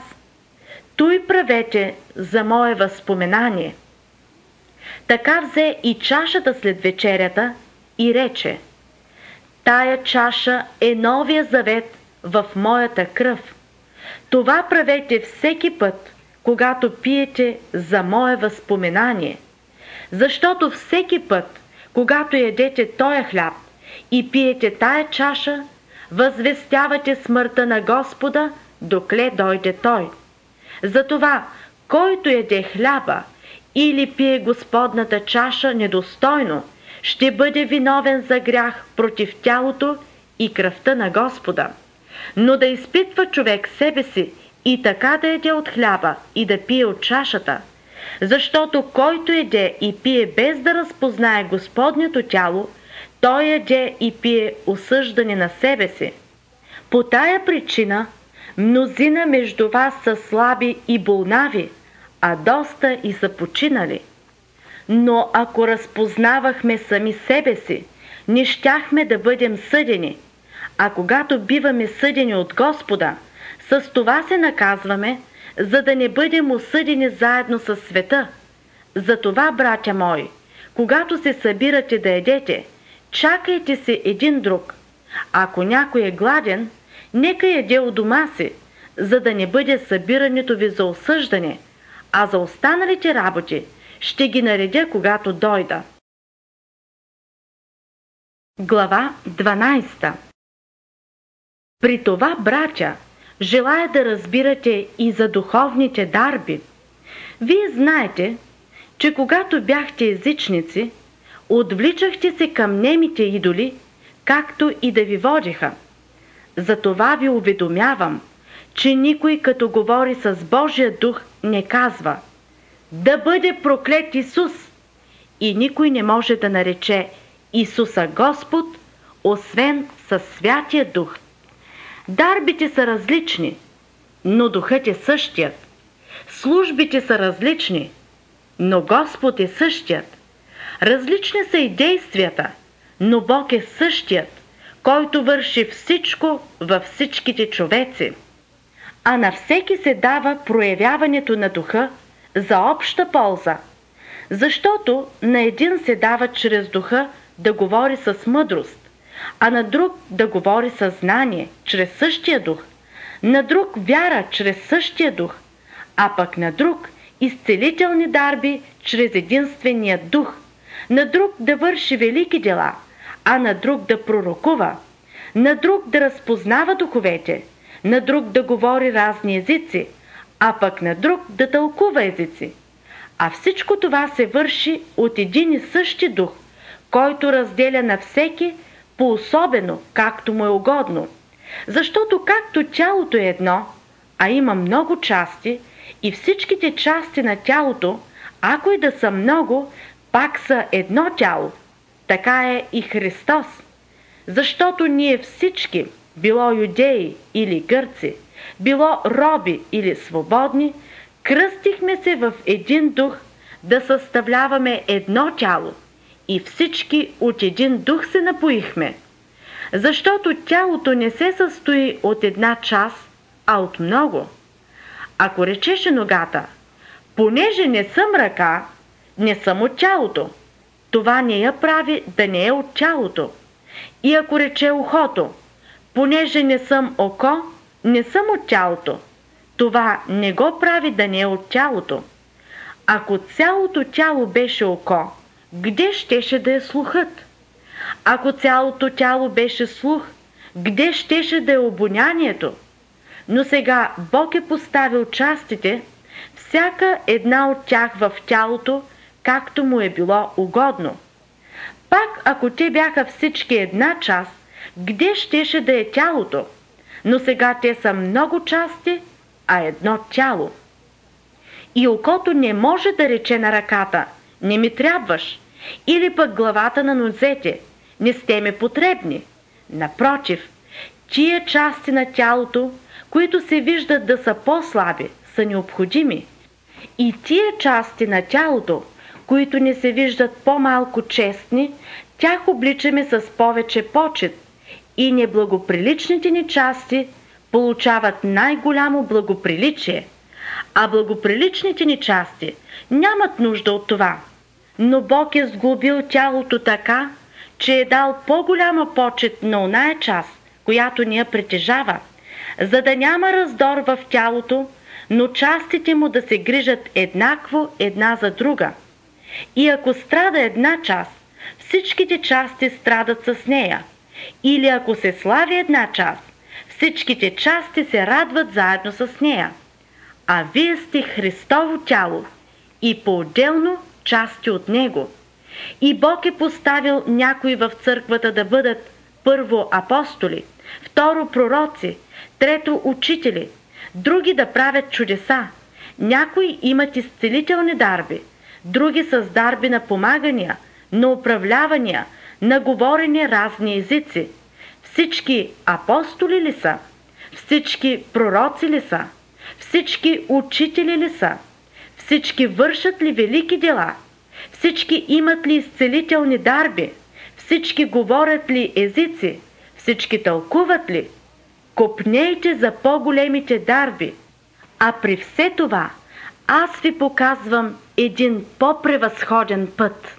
Той правете за мое възпоменание. Така взе и чашата след вечерята и рече: тая чаша е новия завет в моята кръв. Това правете всеки път, когато пиете за мое възпоменание. Защото всеки път, когато ядете тоя хляб и пиете тая чаша, възвестявате смъртта на Господа, докле дойде Той. Затова, който яде хляба или пие Господната чаша недостойно, ще бъде виновен за грях против тялото и кръвта на Господа. Но да изпитва човек себе си и така да яде от хляба и да пие от чашата, защото който яде и пие без да разпознае Господнето тяло, той яде и пие осъждане на себе си. По тая причина мнозина между вас са слаби и болнави, а доста и са починали. Но ако разпознавахме сами себе си, не щяхме да бъдем съдени, а когато биваме съдени от Господа, с това се наказваме, за да не бъдем осъдени заедно с света. Затова, братя мои, когато се събирате да ядете, чакайте се един друг. Ако някой е гладен, нека яде у дома си, за да не бъде събирането ви за осъждане, а за останалите работи ще ги наредя, когато дойда. Глава 12. При това, братя, желая да разбирате и за духовните дарби. Вие знаете, че когато бяхте езичници, отвличахте се към немите идоли, както и да ви водиха. Затова ви уведомявам, че никой като говори с Божия дух не казва: да бъде проклет Исус! И никой не може да нарече Исуса Господ, освен със Святия Дух. Дарбите са различни, но Духът е същият. Службите са различни, но Господ е същият. Различни са и действията, но Бог е същият, който върши всичко във всичките човеци. А на всеки се дава проявяването на Духа за обща полза, защото на един се дава чрез Духа да говори с мъдрост, а на друг да говори със знание, чрез същия Дух, на друг вяра, чрез същия Дух, а пък на друг изцелителни дарби, чрез единствения Дух, на друг да върши велики дела, а на друг да пророкува, на друг да разпознава духовете, на друг да говори разни езици, а пък на друг да тълкува езици. А всичко това се върши от един и същи Дух, който разделя на всеки по-особено, както му е угодно. Защото както тялото е едно, а има много части, и всичките части на тялото, ако и да са много, пак са едно тяло. Така е и Христос. Защото ние всички, било юдеи или гърци, било роби или свободни, кръстихме се в един дух да съставляваме едно тяло и всички от един дух се напоихме. Защото тялото не се състои от една част, а от много. Ако речеше ногата: понеже не съм ръка, не съм от тялото, това не я прави да не е от тялото. И ако рече ухото: понеже не съм око, не съм от тялото, това не го прави да не е от тялото. Ако цялото тяло беше око, где щеше да е слухът? Ако цялото тяло беше слух, где щеше да е обонянието? Но сега Бог е поставил частите, всяка една от тях в тялото, както му е било угодно. Пак ако те бяха всички една част, где щеше да е тялото? Но сега те са много части, а едно тяло. И окото не може да рече на ръката: не ми трябваш, или пък главата на нозете: не сте ми потребни. Напротив, тия части на тялото, които се виждат да са по-слаби, са необходими. И тия части на тялото, които не се виждат по-малко честни, тях обличаме с повече почет, и неблагоприличните ни части получават най-голямо благоприличие, а благоприличните ни части нямат нужда от това. Но Бог е сглобил тялото така, че е дал по-голяма почет на оная част, която ни я притежава, за да няма раздор в тялото, но частите му да се грижат еднакво една за друга. И ако страда една част, всичките части страдат с нея. Или ако се слави една част, всичките части се радват заедно с нея. А вие сте Христово тяло и по-отделно части от Него. И Бог е поставил някои в църквата да бъдат: първо апостоли, второ пророци, трето учители, други да правят чудеса. Някои имат изцелителни дарби, други с дарби на помагания, на управлявания, на говорене разни езици. Всички апостоли ли са? Всички пророци ли са? Всички учители ли са? Всички вършат ли велики дела? Всички имат ли изцелителни дарби? Всички говорят ли езици? Всички тълкуват ли? Копнейте за по-големите дарби. А при все това аз ви показвам един по-превъзходен път.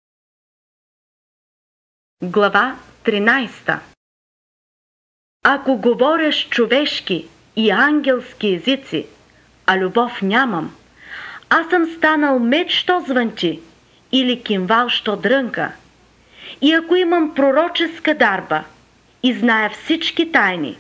Глава 13. Ако говориш човешки и ангелски езици, а любов нямам, аз съм станал меч, що звънчи, или кимвал, що дрънка. И ако имам пророческа дарба и зная всички тайни,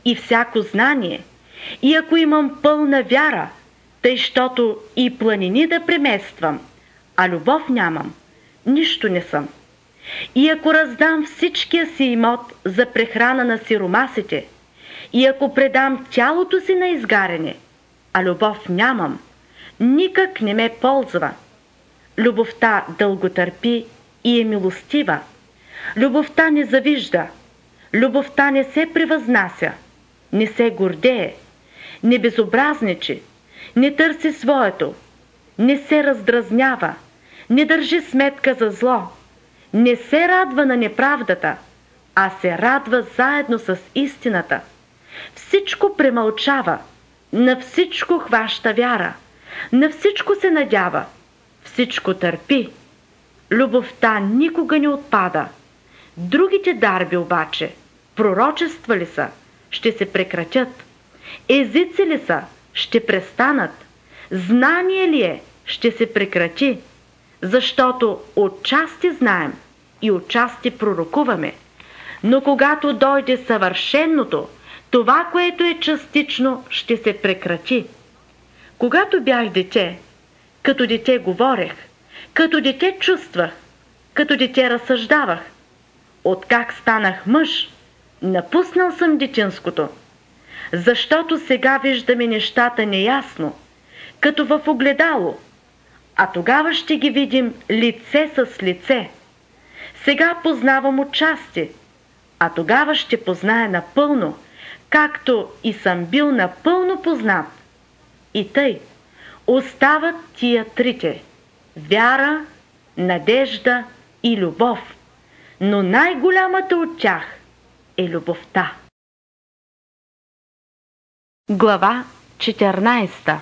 и всяко знание, и ако имам пълна вяра, тъй щото и планини да премествам, а любов нямам, нищо не съм. И ако раздам всичкия си имот за прехрана на сиромасите, и ако предам тялото си на изгаряне, а любов нямам, никак не ме ползва. Любовта дълготърпи и е милостива. Любовта не завижда. Любовта не се превъзнася, не се гордее, не безобразничи, не търси своето, не се раздразнява, не държи сметка за зло, не се радва на неправдата, а се радва заедно с истината. Всичко премълчава, на всичко хваща вяра, на всичко се надява, всичко търпи. Любовта никога не отпада. Другите дарби обаче, пророчества ли са, ще се прекратят. Езици ли са, ще престанат. Знание ли е, ще се прекрати. Защото отчасти знаем и отчасти пророкуваме. Но когато дойде съвършеното, това, което е частично, ще се прекрати. Когато бях дете, като дете говорех, като дете чувствах, като дете разсъждавах. Откак станах мъж, напуснал съм детинското. Защото сега виждаме нещата неясно, като в огледало, а тогава ще ги видим лице с лице. Сега познавам отчасти, а тогава ще позная напълно, както и съм бил напълно познат. И тъй, остават тия трите – вяра, надежда и любов, но най-голямата от тях е любовта. Глава 14.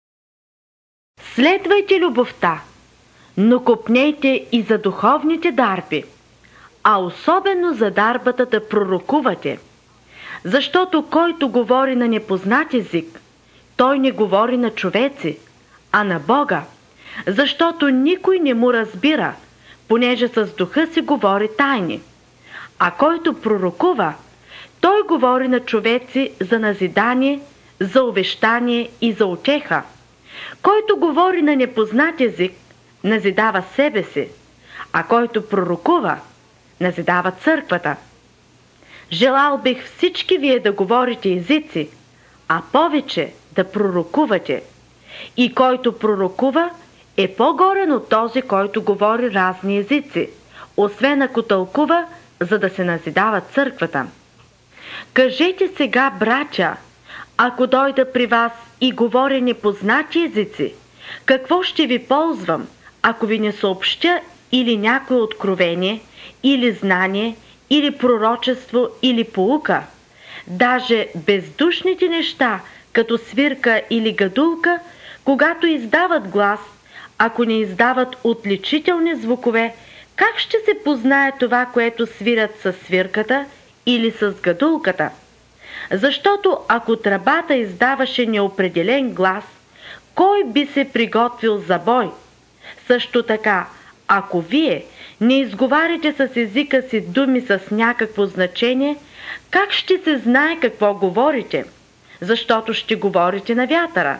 Следвайте любовта, но копнейте и за духовните дарби, а особено за дарбата да пророкувате, защото който говори на непознат език, той не говори на човеци, а на Бога, защото никой не му разбира, понеже с духа си говори тайни. А който пророкува, той говори на човеци за назидание, за увещание и за утеха. Който говори на непознат език, назидава себе си, а който пророкува, назидава църквата. Желал бих всички вие да говорите езици, а повече да пророкувате. И който пророкува е по-горен от този, който говори разни езици, освен ако тълкува, за да се назидава църквата. Кажете сега, братя, ако дойда при вас и говоря непознати езици, какво ще ви ползвам, ако ви не съобщя или някое откровение, или знание, или пророчество, или поука? Даже бездушните неща, като свирка или гадулка, когато издават глас, ако не издават отличителни звукове, как ще се познае това, което свирят с свирката или с гадулката? Защото ако тръбата издаваше неопределен глас, кой би се приготвил за бой? Също така, ако вие не изговаряте с езика си думи с някакво значение, как ще се знае какво говорите? Защото ще говорите на вятъра.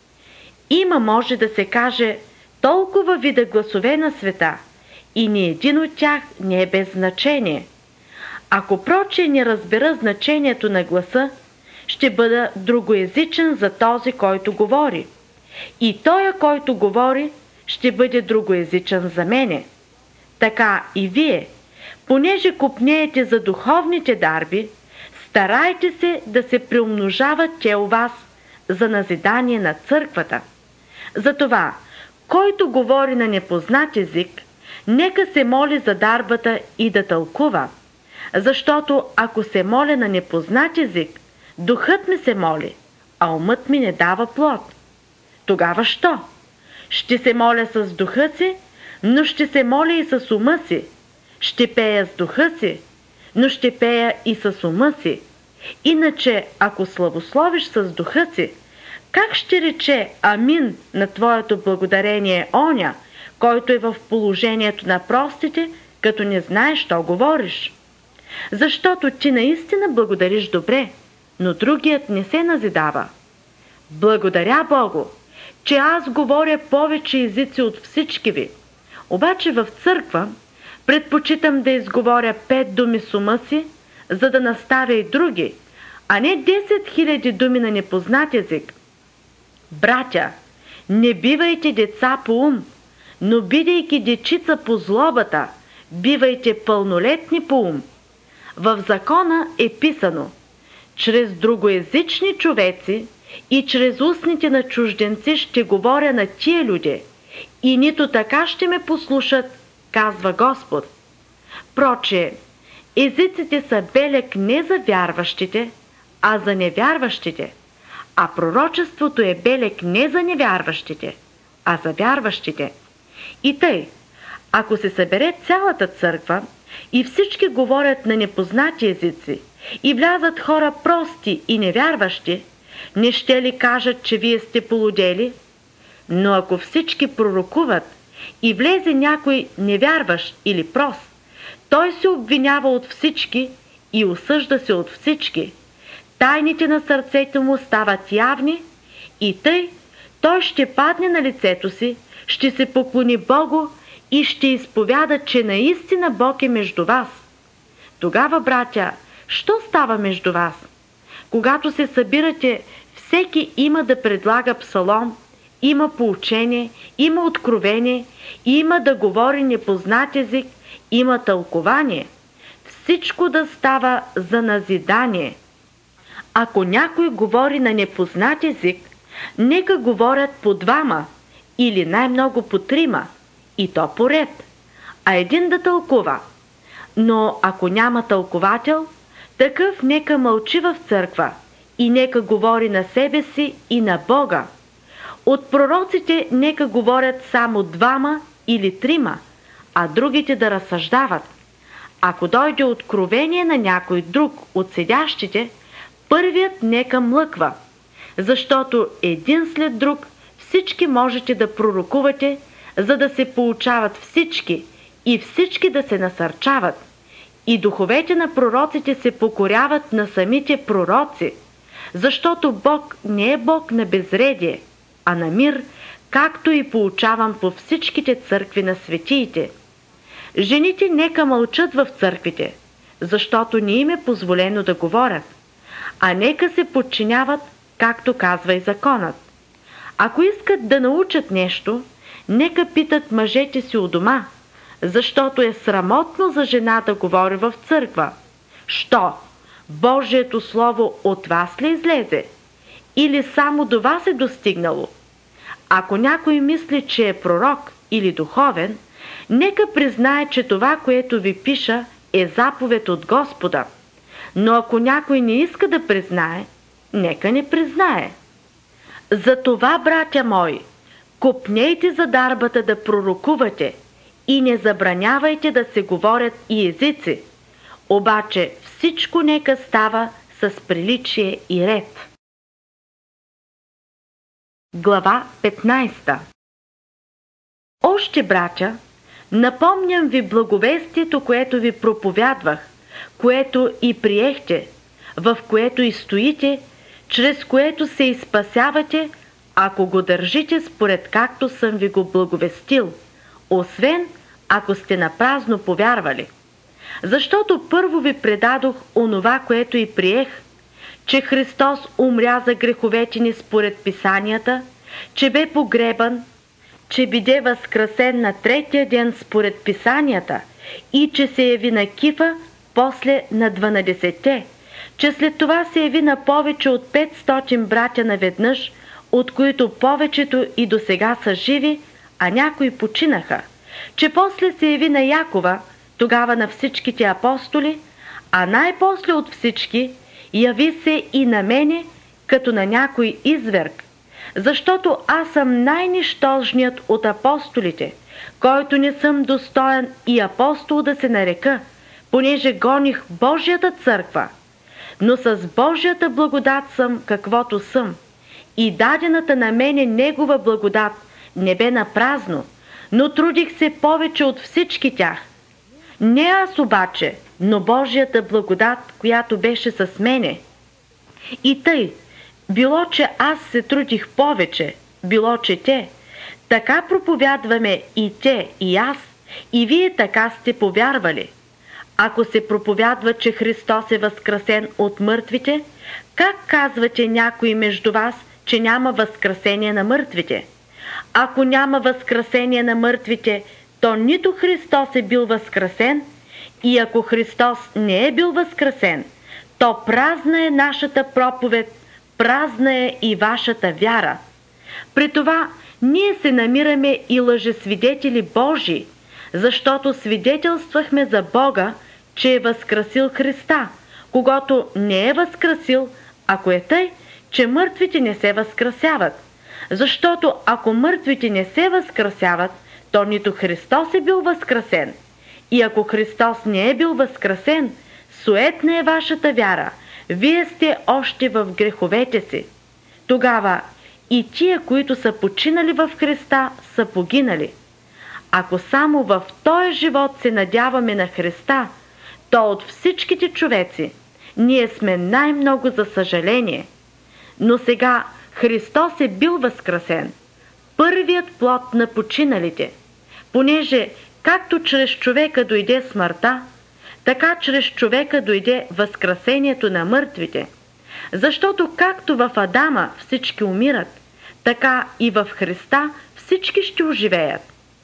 Има, може да се каже, толкова вида гласове на света и ни един от тях не е без значение. Ако проче не разбера значението на гласа, ще бъда другоезичен за този, който говори. И той, който говори, ще бъде другоезичен за мене. Така и вие, понеже копнеете за духовните дарби, старайте се да се приумножават те у вас за назидание на църквата. Затова, който говори на непознат език, нека се моли за дарбата и да тълкува. Защото ако се моля на непознат език, духът ми се моли, а умът ми не дава плод. Тогава що? Ще се моля с духа си, но ще се моля и с ума си. Ще пея с духа си, но ще пея и с ума си. Иначе, ако славословиш с духа си, как ще рече амин на твоето благодарение оня, който е в положението на простите, като не знаеш, що говориш? Защото ти наистина благодариш добре, но другият не се назидава. Благодаря Богу, че аз говоря повече езици от всички ви. Обаче в църква предпочитам да изговоря 5 думи с ума си, за да наставя и други, а не 10 000 думи на непознат език. Братя, не бивайте деца по ум, но бидейки дечица по злобата, бивайте пълнолетни по ум. В закона е писано: чрез другоезични човеци и чрез устните на чужденци ще говоря на тия люди, и нито така ще ме послушат, казва Господ. Прочее, езиците са белег не за вярващите, а за невярващите, а пророчеството е белег не за невярващите, а за вярващите. И тъй, ако се събере цялата църква и всички говорят на непознати езици, и влязат хора прости и невярващи, не ще ли кажат, че вие сте полудели? Но ако всички пророкуват и влезе някой невярващ или прост, той се обвинява от всички и осъжда се от всички. Тайните на сърцето му стават явни и тъй той ще падне на лицето си, ще се поклони Богу и ще изповяда, че наистина Бог е между вас. Тогава, братя, що става между вас? Когато се събирате, всеки има да предлага псалом, има поучение, има откровение, има да говори непознат език, има тълкование. Всичко да става за назидание. Ако някой говори на непознат език, нека говорят по 2 или най-много по 3, и то поред, а един да тълкува. Но ако няма тълковател, такъв нека мълчи в църква и нека говори на себе си и на Бога. От пророците нека говорят само 2 или 3, а другите да разсъждават. Ако дойде откровение на някой друг от седящите, първият нека млъква, защото един след друг всички можете да пророкувате, за да се поучават всички и всички да се насърчават. И духовете на пророците се покоряват на самите пророци, защото Бог не е Бог на безредие, а на мир, както и поучавам по всичките църкви на светиите. Жените нека мълчат в църквите, защото не им е позволено да говорят, а нека се подчиняват, както казва и законът. Ако искат да научат нещо, нека питат мъжете си у дома, защото е срамотно за жена да говори в църква. Що? Божието слово от вас ли излезе? Или само до вас е достигнало? Ако някой мисли, че е пророк или духовен, нека признае, че това, което ви пиша, е заповед от Господа. Но ако някой не иска да признае, нека не признае. Затова, братя мои, копнейте за дарбата да пророкувате и не забранявайте да се говорят и езици, обаче всичко нека става с приличие и ред. Глава 15. Още, братя, напомням ви благовестието, което ви проповядвах, което и приехте, в което и стоите, чрез което се изспасявате, ако го държите според както съм ви го благовестил, освен ако сте напразно повярвали. Защото първо ви предадох онова, което и приех, че Христос умря за греховете ни според писанията, че бе погребан, че биде възкресен на 3-я ден според писанията и че се яви на Кифа, после на 12-те, че след това се яви на повече от 500 братя наведнъж, от които повечето и досега са живи, а някои починаха, че после се яви на Якова, тогава на всичките апостоли, а най-после от всички яви се и на мене, като на някой изверг, защото аз съм най-нищожният от апостолите, който не съм достоен и апостол да се нарека, понеже гоних Божията църква. Но с Божията благодат съм каквото съм, и дадената на мене Негова благодат не бе напразно, но трудих се повече от всички тях. Не аз обаче, но Божията благодат, която беше с мене. И тъй, било, че аз се трудих повече, било, че те, така проповядваме и те, и аз, и вие така сте повярвали. Ако се проповядва, че Христос е възкресен от мъртвите, как казвате някой между вас, че няма възкресение на мъртвите? Ако няма възкресение на мъртвите, то нито Христос е бил възкресен, и ако Христос не е бил възкресен, то празна е нашата проповед, празна е и вашата вяра. При това ние се намираме и лъжесвидетели Божии, защото свидетелствахме за Бога, че е възкресил Христа, когато не е възкресил, ако е тъй, че мъртвите не се възкресяват. Защото ако мъртвите не се възкресяват, то нито Христос е бил възкресен. И ако Христос не е бил възкресен, суетна е вашата вяра. Вие сте още в греховете си. Тогава и тия, които са починали в Христа, са погинали. Ако само в този живот се надяваме на Христа, то от всичките човеци ние сме най-много за съжаление. Но сега Христос е бил възкресен, първият плод на починалите, понеже както чрез човека дойде смъртта, така чрез човека дойде възкресението на мъртвите. Защото както в Адама всички умират, така и в Христа всички ще оживеят.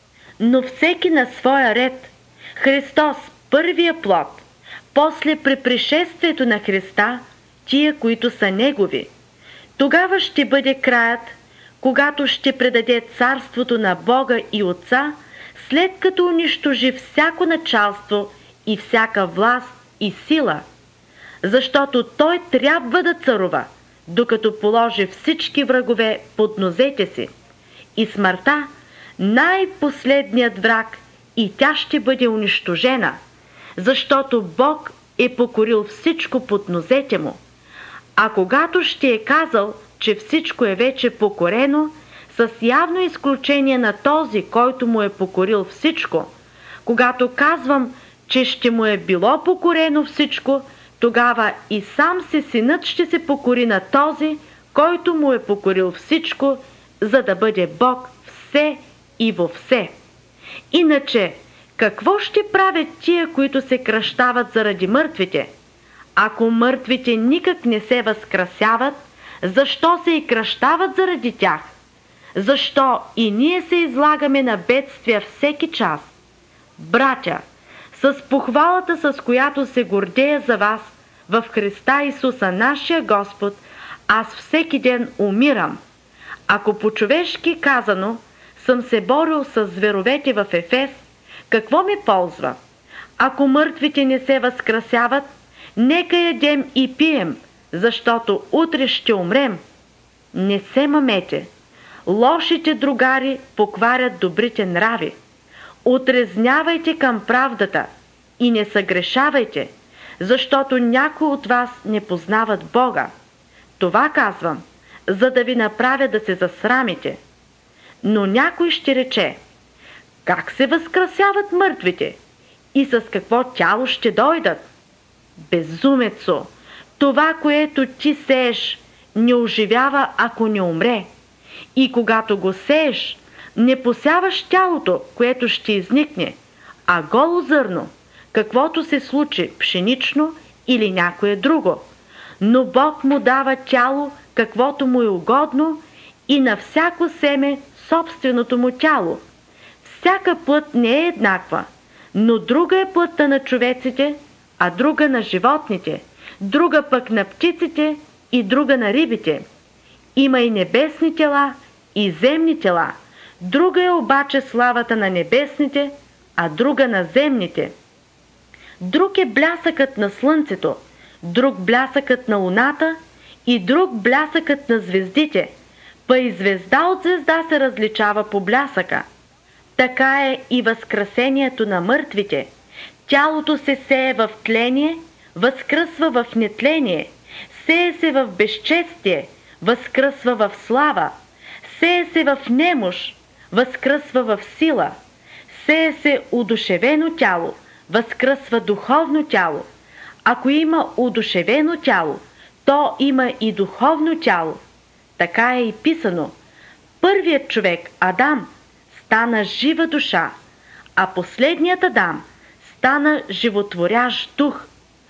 Но всеки на своя ред. Христос първия плод, после при пришествието на Христа тия, които са Негови. Тогава ще бъде краят, когато ще предаде царството на Бога и Отца, след като унищожи всяко началство и всяка власт и сила. Защото Той трябва да царува, докато положи всички врагове под нозете си. И смъртта, най-последният враг, и тя ще бъде унищожена, защото Бог е покорил всичко под нозете му. А когато ще е казал, че всичко е вече покорено, с явно изключение на този, който му е покорил всичко, когато казвам, че ще му е било покорено всичко, тогава и сам се Синът ще се покори на този, който му е покорил всичко, за да бъде Бог все и във все. Иначе, какво ще правят тия, които се кръщават заради мъртвите? Ако мъртвите никак не се възкресяват, защо се и кръщават заради тях? Защо и ние се излагаме на бедствия всеки час? Братя, с похвалата, с която се гордея за вас в Христа Исуса, нашия Господ, аз всеки ден умирам. Ако по-човешки казано съм се борил с зверовете в Ефес, какво ми ползва? Ако мъртвите не се възкресяват, нека ядем и пием, защото утре ще умрем. Не се мамете. Лошите другари покварят добрите нрави. Отрезнявайте към правдата и не съгрешавайте, защото някои от вас не познават Бога. Това казвам, за да ви направя да се засрамите. Но някой ще рече: как се възкресяват мъртвите и с какво тяло ще дойдат? Безумецо! Това, което ти сееш, не оживява, ако не умре. И когато го сееш, не посяваш тялото, което ще изникне, а голо зърно, каквото се случи пшенично или някое друго. Но Бог му дава тяло, каквото му е угодно, и на всяко семе собственото му тяло. Всяка плът не е еднаква, но друга е плътта на човеците, а друга на животните, друга пък на птиците и друга на рибите. Има и небесни тела, и земни тела. Друга е обаче славата на небесните, а друга на земните. Друг е блясъкът на слънцето, друг блясъкът на луната и друг блясъкът на звездите, па и звезда от звезда се различава по блясъка. Така е и възкресението на мъртвите. Тялото се сее в тление, възкръсва в нетление, сее се в безчестие, възкръсва в слава, сее се в немощ, възкръсва в сила, сее се удушевено тяло, възкръсва духовно тяло. Ако има удушевено тяло, то има и духовно тяло. Така е и писано. Първият човек, Адам, стана жива душа, а последният Адам стана животворящ дух.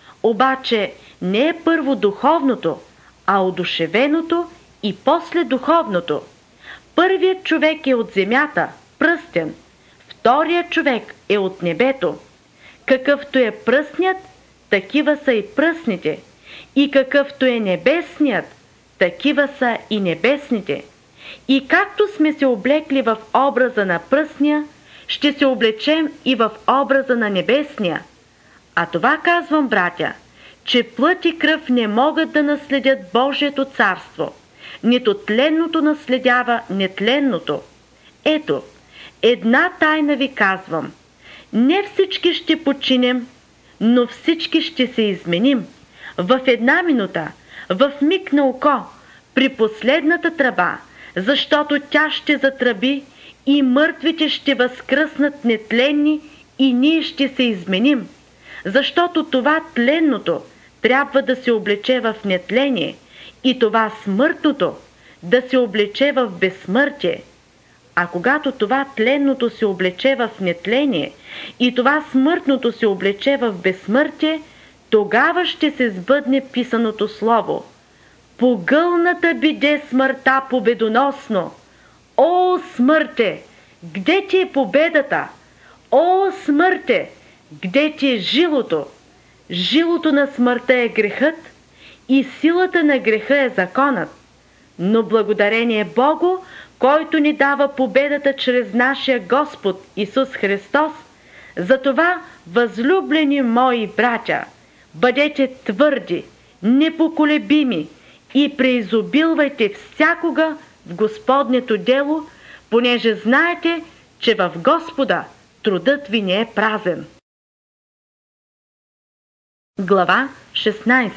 Обаче не е първо духовното, а одушевеното и после духовното. Първият човек е от земята, пръстен. Вторият човек е от небето. Какъвто е пръстният, такива са и пръстните. И какъвто е небесният, такива са и небесните. И както сме се облекли в образа на пръстния, ще се облечем и в образа на небесния. А това казвам, братя, че плът и кръв не могат да наследят Божието царство, нито тленното наследява нетленното. Ето, една тайна ви казвам. Не всички ще починем, но всички ще се изменим. В една минута, в миг на око, при последната тръба, защото тя ще затръби и мъртвите ще възкръснат нетленни и ние ще се изменим. Защото това тленното трябва да се облече в нетление и това смъртното да се облече в безсмъртие. А когато това тленното се облече в нетление и това смъртното се облече в безсмъртие, тогава ще се сбъдне писаното слово. Погълната биде смъртта победоносно. О, смърте, где ти е победата? О, смърте, где ти е жилото? Жилото на смъртта е грехът и силата на греха е законът. Но благодарение Богу, който ни дава победата чрез нашия Господ Исус Христос, затова, възлюблени мои братя, бъдете твърди, непоколебими и преизобилвайте всякога в Господнето дело, понеже знаете, че в Господа трудът ви не е празен. Глава 16.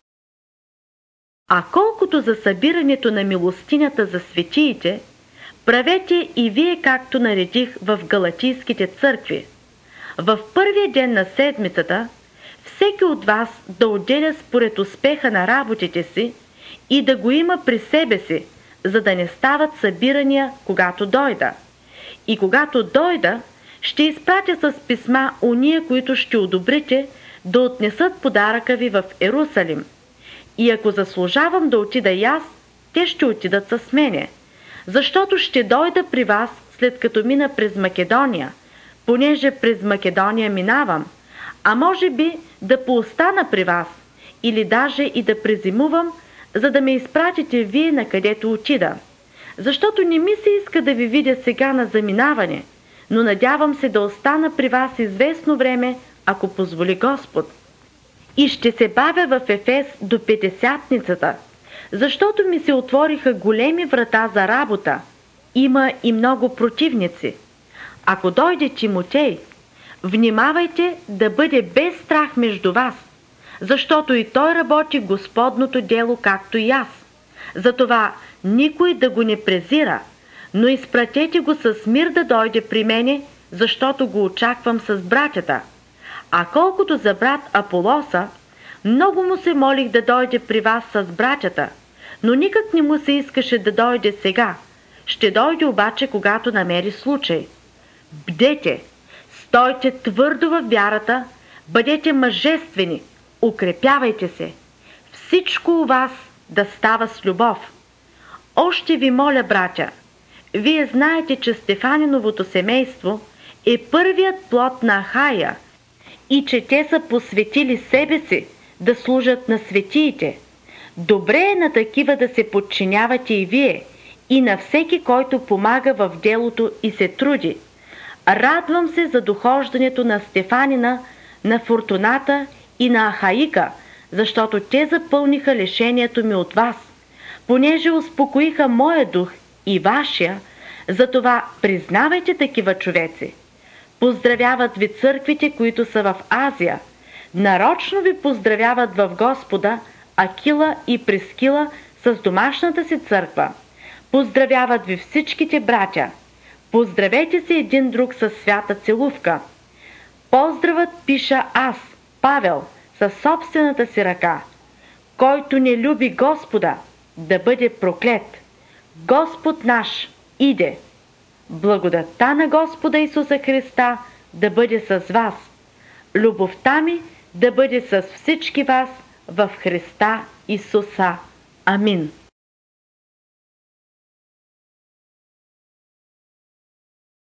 А колкото за събирането на милостинята за светиите, правете и вие както наредих в галатийските църкви. В първия ден на седмицата всеки от вас да отделя според успеха на работите си и да го има при себе си, за да не стават събирания, когато дойда. И когато дойда, ще изпратя с писма уния, които ще одобрите, да отнесат подаръка ви в Ерусалим. И ако заслужавам да отида и аз, те ще отидат с мене, защото ще дойда при вас след като мина през Македония, понеже през Македония минавам, а може би да поостана при вас, или даже и да презимувам, за да ме изпратите вие на където отида. Защото не ми се иска да ви видя сега на заминаване, но надявам се да остана при вас известно време, ако позволи Господ. И ще се бавя в Ефес до Петдесятницата, защото ми се отвориха големи врата за работа. Има и много противници. Ако дойде Тимотей, внимавайте да бъде без страх между вас, защото и той работи Господното дело, както и аз. Затова никой да го не презира, но изпратете го с мир да дойде при мене, защото го очаквам с братята. А колкото за брат Аполоса, много му се молих да дойде при вас с братята, но никак не му се искаше да дойде сега. Ще дойде обаче, когато намери случай. Бдете, стойте твърдо във вярата, бъдете мъжествени, укрепявайте се. Всичко у вас да става с любов. Още ви моля, братя, вие знаете, че Стефаниновото семейство е първият плод на Ахая и че те са посветили себе си да служат на светиите. Добре е на такива да се подчинявате и вие, и на всеки, който помага в делото и се труди. Радвам се за дохождането на Стефанина, на Фортуната и на Ахаика, защото те запълниха лишението ми от вас, понеже успокоиха моя дух и вашия, затова признавайте такива човеци. Поздравяват ви църквите, които са в Азия. Нарочно ви поздравяват в Господа Акила и Прискила с домашната си църква. Поздравяват ви всичките братя. Поздравете се един друг със свята целувка. Поздравът пиша аз, Павел, със собствената си ръка. Който не люби Господа, да бъде проклет. Господ наш иде. Благодатта на Господа Исуса Христа да бъде с вас. Любовта ми да бъде с всички вас в Христа Исуса. Амин.